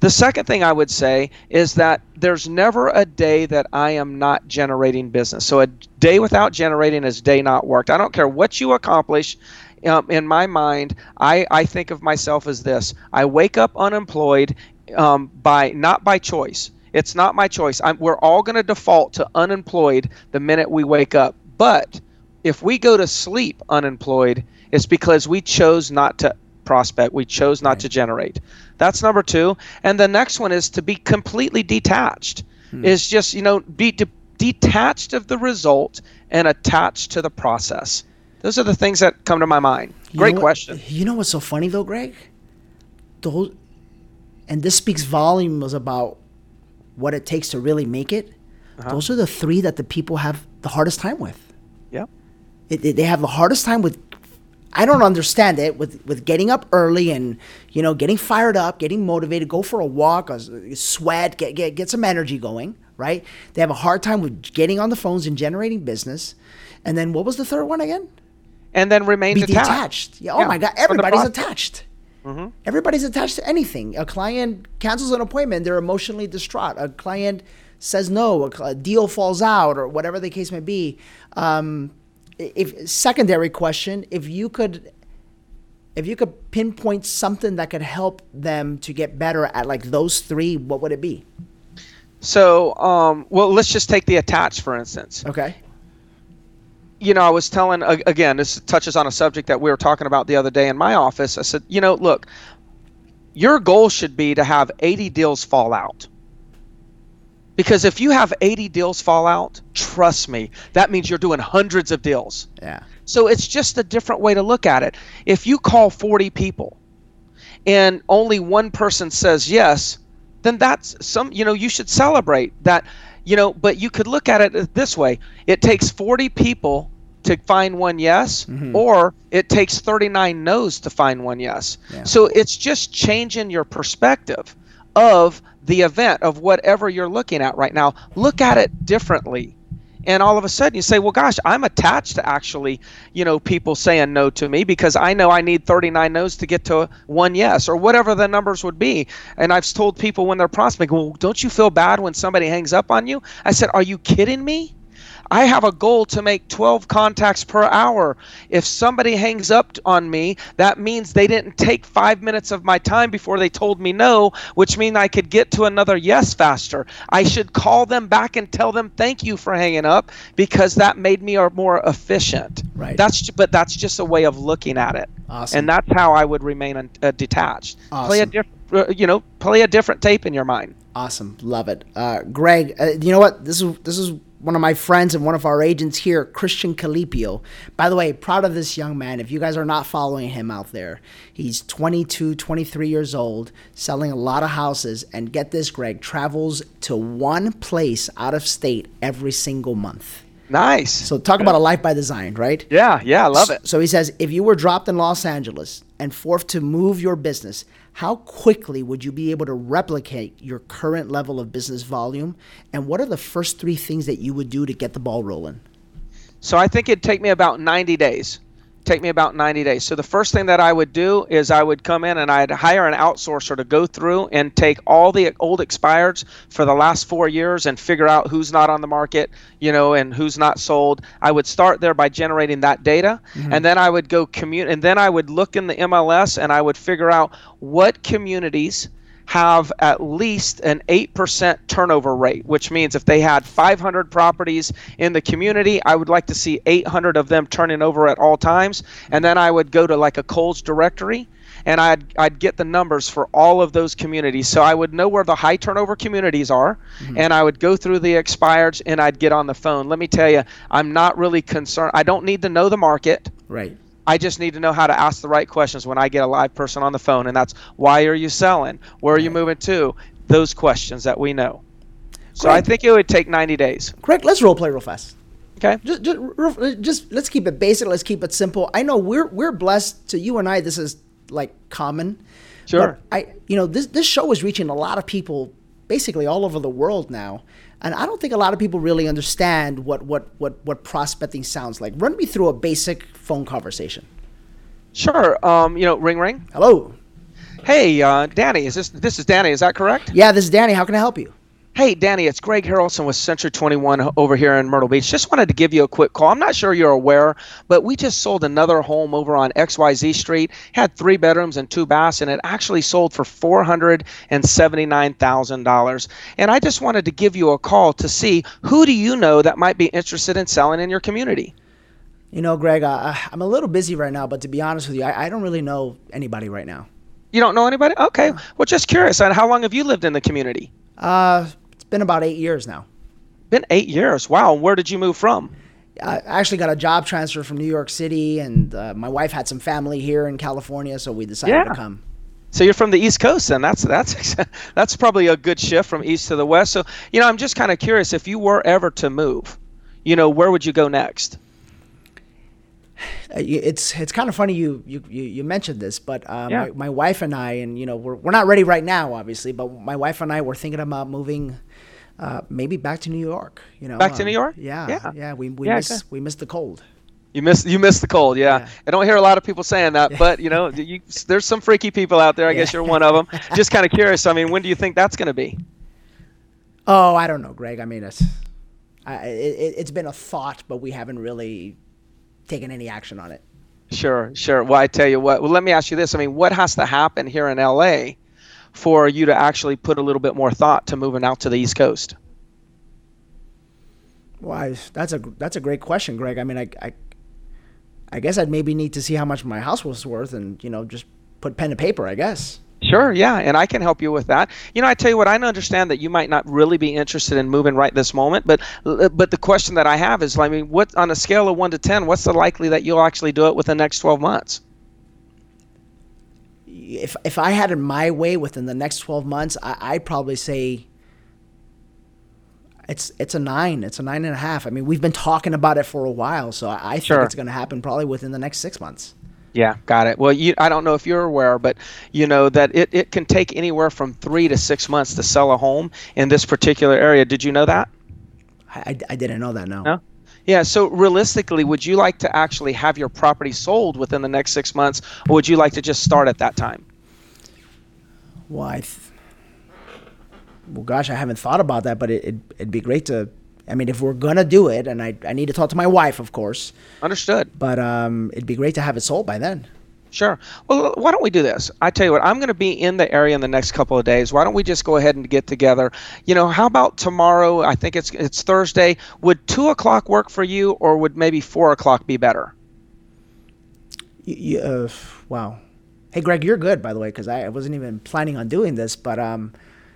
The second thing I would say is that there's never a day that I am not generating business. So a day without generating is day not worked. I don't care what you accomplish. Um, in my mind, I, I think of myself as this. I wake up unemployed um, by not by choice. It's not my choice. I'm, we're all going to default to unemployed the minute we wake up. But if we go to sleep unemployed, it's because we chose not to prospect. We chose not right. to generate. That's number two. And the next one is to be completely detached. Hmm. Is just, you know, be de- detached of the result and attached to the process. Those are the things that come to my mind. Great you know question. What, you know what's so funny though, Greg? Those, and this speaks volumes about what it takes to really make it. Uh-huh. Those are the three that the people have the hardest time with. Yeah. It, it, they have the hardest time with, I don't understand it, with, with getting up early and, you know, getting fired up, getting motivated, go for a walk, a sweat, get, get, get some energy going, right? They have a hard time with getting on the phones and generating business. And then what was the third one again? And then remain Be detached. detached. Yeah. Oh yeah. My God. Everybody's attached. Mm-hmm. Everybody's attached to anything. A client cancels an appointment, they're emotionally distraught. A client says no, a, a deal falls out, or whatever the case may be. Um, if secondary question, if you could, if you could pinpoint something that could help them to get better at like those three, what would it be? So, um, well, let's just take the attached, for instance. Okay. You know, I was telling, again, this touches on a subject that we were talking about the other day in my office. I said, you know, look, your goal should be to have eighty deals fall out. Because if you have eighty deals fall out, trust me, that means you're doing hundreds of deals. Yeah. So it's just a different way to look at it. If you call forty people and only one person says yes, then that's some, you know, you should celebrate that. You know, but you could look at it this way. It takes forty people to find one yes, mm-hmm. or it takes thirty-nine no's to find one yes. Yeah. So it's just changing your perspective of the event, of whatever you're looking at right now. Look at it differently. And all of a sudden you say, well, gosh, I'm attached to actually, you know, people saying no to me because I know I need thirty-nine no's to get to one yes, or whatever the numbers would be. And I've told people when they're prospecting, well, don't you feel bad when somebody hangs up on you? I said, are you kidding me? I have a goal to make twelve contacts per hour. If somebody hangs up on me, that means they didn't take five minutes of my time before they told me no, which means I could get to another yes faster. I should call them back and tell them thank you for hanging up because that made me more efficient. Right. That's but that's just a way of looking at it. Awesome. And that's how I would remain uh, detached. Awesome. Play a different, uh, you know, play a different tape in your mind. Awesome. Love it. Uh, Greg, uh, you know what? This is this is one of my friends and one of our agents here, Christian Calipio. By the way, proud of this young man. If you guys are not following him out there, he's twenty-two, twenty-three years old, selling a lot of houses. And get this, Greg, travels to one place out of state every single month. Nice. So talk Good. About a life by design, right? Yeah, yeah, I love it. So he says, if you were dropped in Los Angeles and forced to move your business, how quickly would you be able to replicate your current level of business volume? And what are the first three things that you would do to get the ball rolling? So I think it'd take me about ninety days. Take me about ninety days. So the first thing that I would do is I would come in and I'd hire an outsourcer to go through and take all the old expireds for the last four years and figure out who's not on the market, you know, and who's not sold. I would start there by generating that data, mm-hmm. and then I would go commute, and then I would look in the M L S and I would figure out what communities have at least an eight percent turnover rate, which means if they had five hundred properties in the community, I would like to see eight hundred of them turning over at all times. And then I would go to like a Kohl's directory and I'd I'd get the numbers for all of those communities. So I would know where the high turnover communities are, mm-hmm. and I would go through the expireds and I'd get on the phone. Let me tell you, I'm not really concerned. I don't need to know the market. Right. I just need to know how to ask the right questions when I get a live person on the phone, and that's why are you selling? Where are you moving to? Those questions that we know. So Greg, I think it would take ninety days. Greg, let's role play real fast. Okay. Just, just, just let's keep it basic. Let's keep it simple. I know we're we're blessed. To you and I, this is like common. Sure. But I, you know, this this show is reaching a lot of people, basically all over the world now. And I don't think a lot of people really understand what, what, what, what prospecting sounds like. Run me through a basic phone conversation. Sure. Um, you know, ring, ring. Hello. Hey, uh, Danny, is this this is Danny? Is that correct? Yeah, this is Danny. How can I help you? Hey, Danny, it's Greg Harrelson with Century twenty-one over here in Myrtle Beach. Just wanted to give you a quick call. I'm not sure you're aware, but we just sold another home over on X Y Z Street. Had three bedrooms and two baths, and it actually sold for four hundred seventy-nine thousand dollars. And I just wanted to give you a call to see, who do you know that might be interested in selling in your community? You know, Greg, uh, I'm a little busy right now, but to be honest with you, I, I don't really know anybody right now. You don't know anybody? Okay. Well, just curious. And how long have you lived in the community? Uh, it's been about eight years now. Been eight years. Wow. Where did you move from? I actually got a job transfer from New York City, and uh, my wife had some family here in California, so we decided Yeah. to come. So you're from the East Coast, then. That's that's that's probably a good shift from east to the west. So, you know, I'm just kind of curious, if you were ever to move, you know, where would you go next? Uh, y- It's it's kind of funny you you, you, you mentioned this, but uh, Yeah. my, my wife and I, and you know, we're we're not ready right now, obviously, but my wife and I were thinking about moving, uh, maybe back to New York. You know, Back to um, New York? Yeah, Yeah. yeah. We we Yeah, miss okay. we miss the cold. You miss you miss the cold, yeah. Yeah. I don't hear a lot of people saying that, but you know, you, there's some freaky people out there. I guess Yeah. you're one of them. Just kind of curious. I mean, when do you think that's going to be? Oh, I don't know, Greg. I mean, it's I, it, it's been a thought, but we haven't really taken any action on it. Sure, sure. Well, I tell you what. Well, let me ask you this. I mean, what has to happen here in L A for you to actually put a little bit more thought to moving out to the East Coast? Why? That's a that's a great question, Greg. I mean, I, I I guess I'd maybe need to see how much my house was worth, and you know, just put pen to paper, I guess. Sure, yeah, and I can help you with that. You know, I tell you what, I understand that you might not really be interested in moving right this moment, but but the question that I have is, I mean, what, on a scale of one to ten, what's the likely that you'll actually do it within the next twelve months? If if I had it my way within the next twelve months, I, I'd probably say it's it's a nine. It's a nine and a half. I mean, we've been talking about it for a while, so I, I think Sure. it's going to happen probably within the next six months. Yeah, got it. Well, you, I don't know if you're aware, but you know that it, it can take anywhere from three to six months to sell a home in this particular area. Did you know that? I, I, I didn't know that. No. No? Yeah, so realistically, would you like to actually have your property sold within the next six months, or would you like to just start at that time? Well, I th- well, gosh, I haven't thought about that, but it, it it'd be great to. I mean, if we're gonna do it, and I I need to talk to my wife, of course, Understood. but um, it'd be great to have it sold by then. Sure. Well, why don't we do this? I tell you what, I'm going to be in the area in the next couple of days. Why don't we just go ahead and get together? You know, how about tomorrow? I think it's it's Thursday. Would two o'clock work for you, or would maybe four o'clock be better? Y- y- uh, wow. Hey, Greg, you're good, by the way, because I, I wasn't even planning on doing this, but um,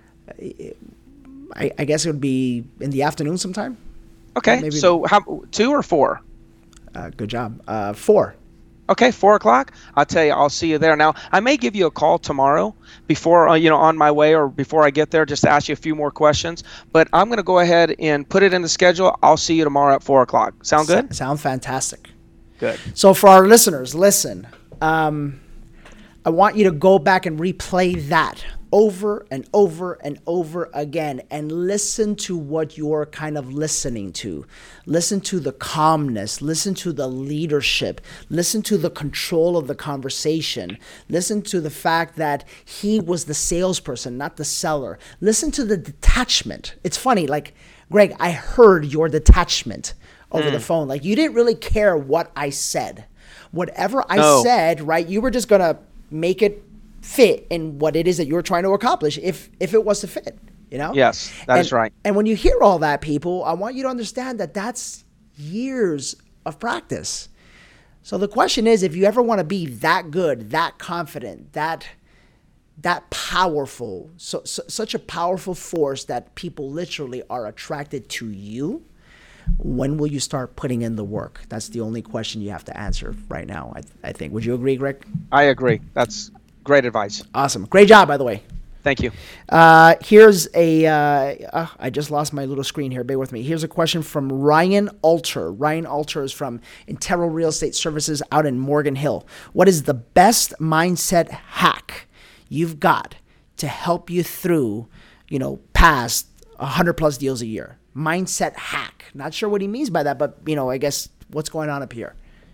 I, I guess it would be in the afternoon sometime. Okay. Maybe- So how two or four? Uh, good job. Uh, four. Okay, four o'clock. I'll tell you, I'll see you there. Now, I may give you a call tomorrow before, uh, you know, on my way or before I get there, just to ask you a few more questions. But I'm going to go ahead and put it in the schedule. I'll see you tomorrow at four o'clock. Sound good? S- sound fantastic. Good. So for our listeners, listen. Um, I want you to go back and replay that over and over and over again and listen to what you're kind of listening to. Listen to the calmness. Listen to the leadership. Listen to the control of the conversation. Listen to the fact that he was the salesperson, not the seller. Listen to the detachment. It's funny, like, Greg, I heard your detachment over the phone. Like, you didn't really care what I said. Whatever I No. said, right, you were just going to make it fit in what it is that you're trying to accomplish if if it was to fit, you know? Yes, that and, is right. And when you hear all that, people, I want you to understand that that's years of practice. So the question is, if you ever want to be that good, that confident, that that powerful, so, so such a powerful force that people literally are attracted to you, when will you start putting in the work? That's the only question you have to answer right now, I, I think. Would you agree, Greg? I agree. That's great advice. Awesome. Great job, by the way. Thank you. Uh, here's a, uh, uh, I just lost my little screen here. Bear with me. Here's a question from Ryan Alter. Ryan Alter is from Intero Real Estate Services out in Morgan Hill. What is the best mindset hack you've got to help you through, you know, past one hundred plus deals a year? Mindset hack. Not sure what he means by that, but, you know, I guess what's going on up here?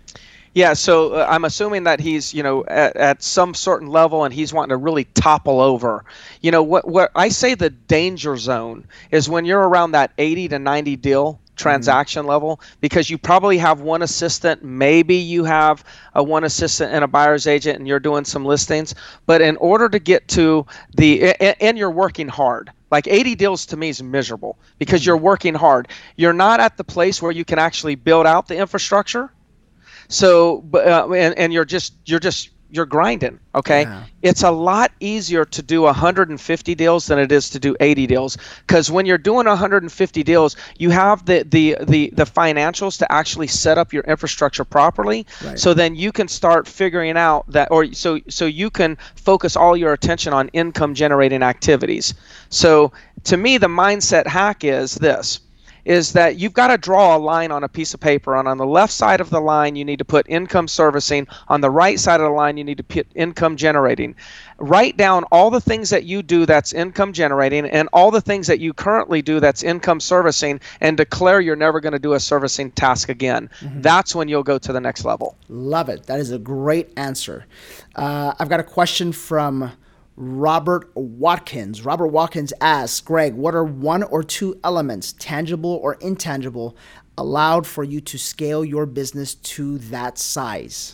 Yeah, so uh, I'm assuming that he's, you know, at, at some certain level and he's wanting to really topple over. You know, what what I say the danger zone is when you're around that eighty to ninety deal transaction level, because you probably have one assistant, maybe you have a one assistant and a buyer's agent and you're doing some listings, but in order to get to the and, and you're working hard. Like eighty deals to me is miserable because you're working hard. You're not at the place where you can actually build out the infrastructure. So, uh, and, and you're just, you're just, you're grinding. Okay. Yeah. It's a lot easier to do one hundred fifty deals than it is to do eighty deals. Because when you're doing one hundred fifty deals, you have the, the, the, the financials to actually set up your infrastructure properly. Right. So then you can start figuring out that, or so, so you can focus all your attention on income generating activities. So to me, the mindset hack is this. Is that you've got to draw a line on a piece of paper, and on the left side of the line you need to put income servicing, on the right side of the line you need to put income generating. Write down all the things that you do that's income generating and all the things that you currently do that's income servicing, and declare you're never going to do a servicing task again. Mm-hmm. That's when you'll go to the next level. Love it. That is a great answer. Uh, I've got a question from Robert Watkins. Robert Watkins asks, Greg, what are one or two elements, tangible or intangible, allowed for you to scale your business to that size?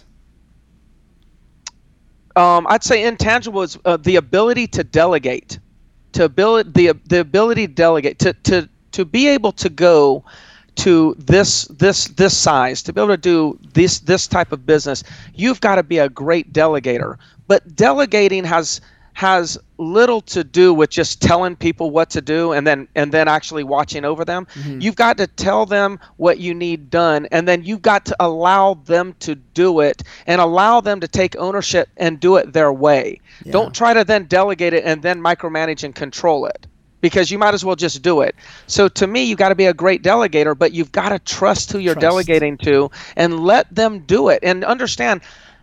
Um, I'd say intangible is uh, the ability to delegate, to ability the the ability to delegate, to to to be able to go to this this this size, to be able to do this this type of business. You've got to be a great delegator. But delegating has has little to do with just telling people what to do and then and then actually watching over them. Mm-hmm. You've got to tell them what you need done, and then you've got to allow them to do it and allow them to take ownership and do it their way. Yeah. Don't try to then delegate it and then micromanage and control it, because you might as well just do it. So to me, you've got to be a great delegator, but you've got to trust who you're trust. delegating to and let them do it, and understand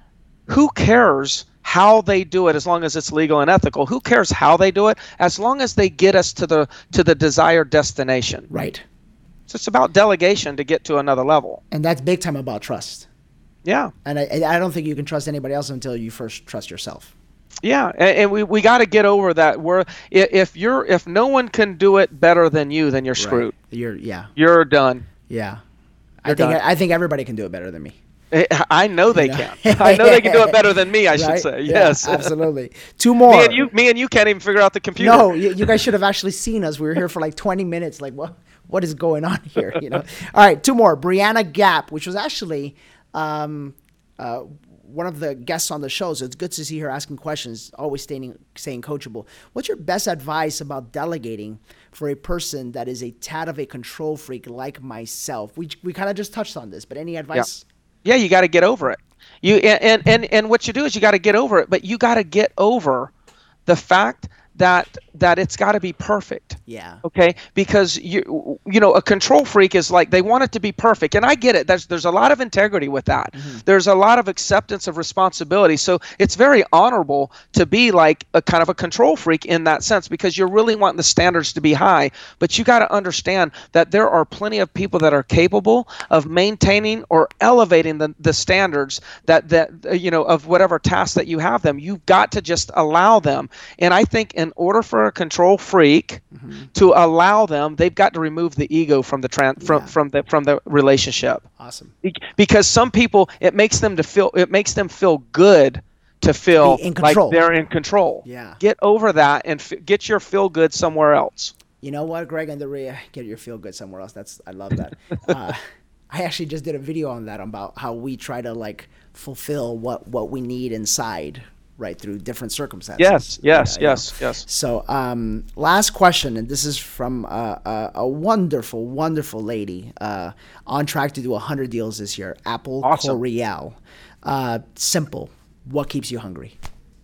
who cares how they do it as long as it's legal and ethical. Who cares how they do it as long as they get us to the to the desired destination. Right. So it's about delegation to get to another level. And that's big time about trust. Yeah. And I, I don't think you can trust anybody else until you first trust yourself. Yeah, and, and we, we got to get over that. Where if you're if no one can do it better than you, then you're screwed. Right. You're yeah. You're done. Yeah. You're I think done. I, I think everybody can do it better than me. I know they you know? can. I know they can do it better than me, I right? should say. Yes. Yeah, absolutely. Two more. Me and you me and you can't even figure out the computer. No, you, you guys should have actually seen us. We were here for like twenty minutes. Like, what what is going on here? You know. All right, two more. Brianna Gap, which was actually um, uh, one of the guests on the show, so it's good to see her asking questions, always staying staying coachable. What's your best advice about delegating for a person that is a tad of a control freak like myself? We we kind of just touched on this, but any advice? Yeah. Yeah, you got to get over it. You and, and and what you do is you got to get over it, but you got to get over the fact that that it's got to be perfect. Yeah. Okay? Because you you know, a control freak is like they want it to be perfect. And I get it. There's there's a lot of integrity with that. Mm-hmm. There's a lot of acceptance of responsibility. So it's very honorable to be like a kind of a control freak in that sense, because you're really wanting the standards to be high. But you got to understand that there are plenty of people that are capable of maintaining or elevating the, the standards that that you know of whatever task that you have them. You've got to just allow them. And I think in order for a control freak mm-hmm. to allow them, they've got to remove the ego from the tran- from yeah. from the from the relationship. Awesome. Because some people, it makes them to feel it makes them feel good to feel like they're in control. Yeah. Get over that and f- get your feel good somewhere else. You know what, Greg and Daria, get your feel good somewhere else. That's I love that. uh, I actually just did a video on that about how we try to like fulfill what what we need inside. Right, through different circumstances. Yes, yes, yeah, yes, know? yes. So, um, last question, and this is from uh, a, a wonderful, wonderful lady uh, on track to do one hundred deals this year, Apple Awesome. Coriel. Uh, simple. What keeps you hungry?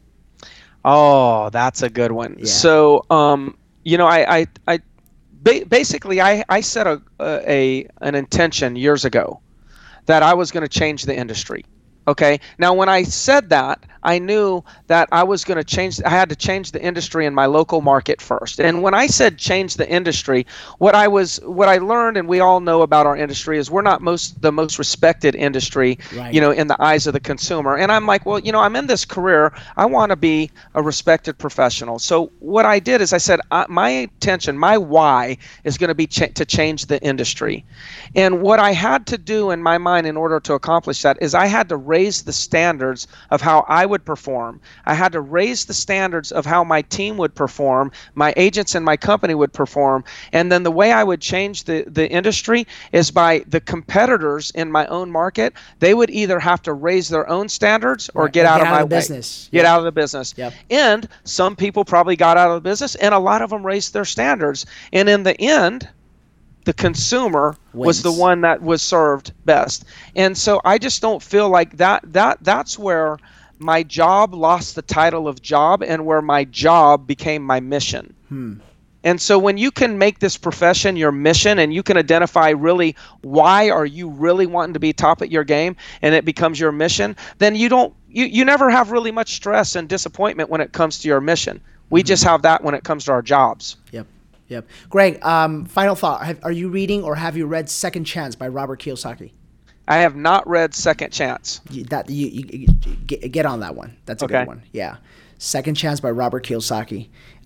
Oh, that's a good one. Yeah. So, um, you know, I, I, I ba- basically, I, I set a, a an intention years ago that I was going to change the industry. Okay. Now, when I said that, I knew that I was going to change. I had to change the industry in my local market first. And when I said change the industry, what I was, what I learned, and we all know about our industry, is we're not most the most respected industry, Right. you know, in the eyes of the consumer. And I'm like, well, you know, I'm in this career. I want to be a respected professional. So what I did is I said, I, my intention, my why is going to be ch- to change the industry. And what I had to do in my mind in order to accomplish that is I had to raise the standards of how I would perform. I had to raise the standards of how my team would perform, my agents and my company would perform. And then the way I would change the, the industry is by the competitors in my own market. They would either have to raise their own standards or Right. get Or out get of out my of the way. business. Get Yep. out of the business. Yep. And some people probably got out of the business, and a lot of them raised their standards. And in the end, the consumer was Wins. the one that was served best. And so I just don't feel like that that that's where my job lost the title of job and where my job became my mission. Hmm. And so when you can make this profession your mission and you can identify really why are you really wanting to be top at your game and it becomes your mission, then you don't you, you never have really much stress and disappointment when it comes to your mission. We mm-hmm. just have that when it comes to our jobs. Yep. Yep. Greg, um, final thought. Have, are you reading or have you read Second Chance by Robert Kiyosaki? I have not read Second Chance. You, that you, you, you get, get on that one. That's a okay. good one. Yeah. Second Chance by Robert Kiyosaki.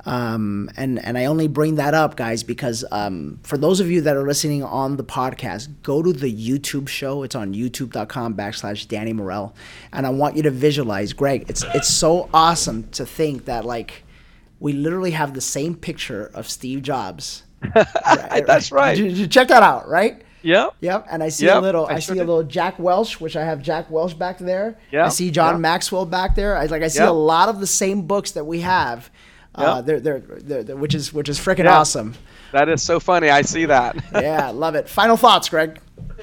Um, and, and I only bring that up, guys, because um, for those of you that are listening on the podcast, go to the YouTube show. It's on youtube.com backslash Danny Morel. And I want you to visualize, Greg, it's it's so awesome to think that, like, we literally have the same picture of Steve Jobs. Right? That's right. Did you, did you check that out, right? Yep. Yep. And I see yep. a little, I, I sure see did. a little Jack Welch, which I have Jack Welch back there. Yep. I see John yep. Maxwell back there. I like, I see yep. a lot of the same books that we have. Uh, yep. they're, they're, they're, they're, which is, which is freaking yeah. awesome. That is so funny. I see that. Yeah. Love it. Final thoughts, Greg.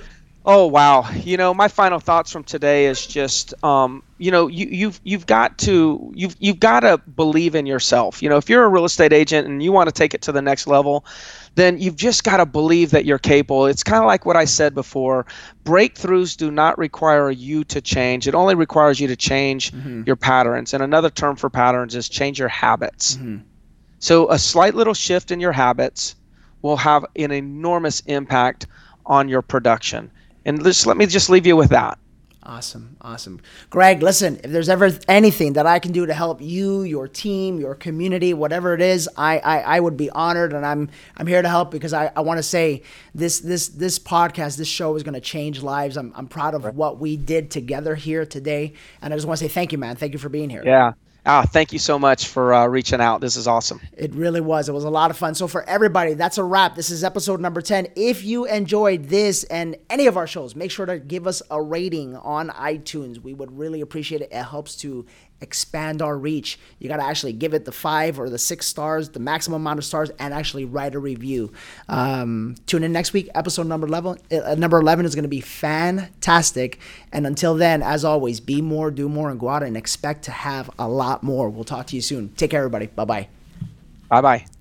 Oh, wow. You know, my final thoughts from today is just, um, you know, you, you've you've got to you've you've got to believe in yourself. You know, if you're a real estate agent and you want to take it to the next level, then you've just got to believe that you're capable. It's kind of like what I said before. Breakthroughs do not require you to change. It only requires you to change mm-hmm. your patterns. And another term for patterns is change your habits. Mm-hmm. So a slight little shift in your habits will have an enormous impact on your production. And just let me just leave you with that. Awesome. Awesome. Greg, listen, if there's ever anything that I can do to help you, your team, your community, whatever it is, I, I, I would be honored, and I'm I'm here to help because I, I want to say this this this podcast, this show is going to change lives. I'm I'm proud of right. what we did together here today, and I just want to say thank you, man. Thank you for being here. Yeah. Ah, thank you so much for uh, reaching out. This is awesome. It really was. It was a lot of fun. So for everybody, that's a wrap. This is episode number ten. If you enjoyed this and any of our shows, make sure to give us a rating on iTunes. We would really appreciate it. It helps to expand our reach. You got to actually give it the five or the six stars, the maximum amount of stars, and actually write a review. Um, tune in next week. Episode number eleven. Uh, number eleven is going to be fantastic. And until then, as always, be more, do more, and go out and expect to have a lot more. We'll talk to you soon. Take care, everybody. Bye-bye. Bye-bye.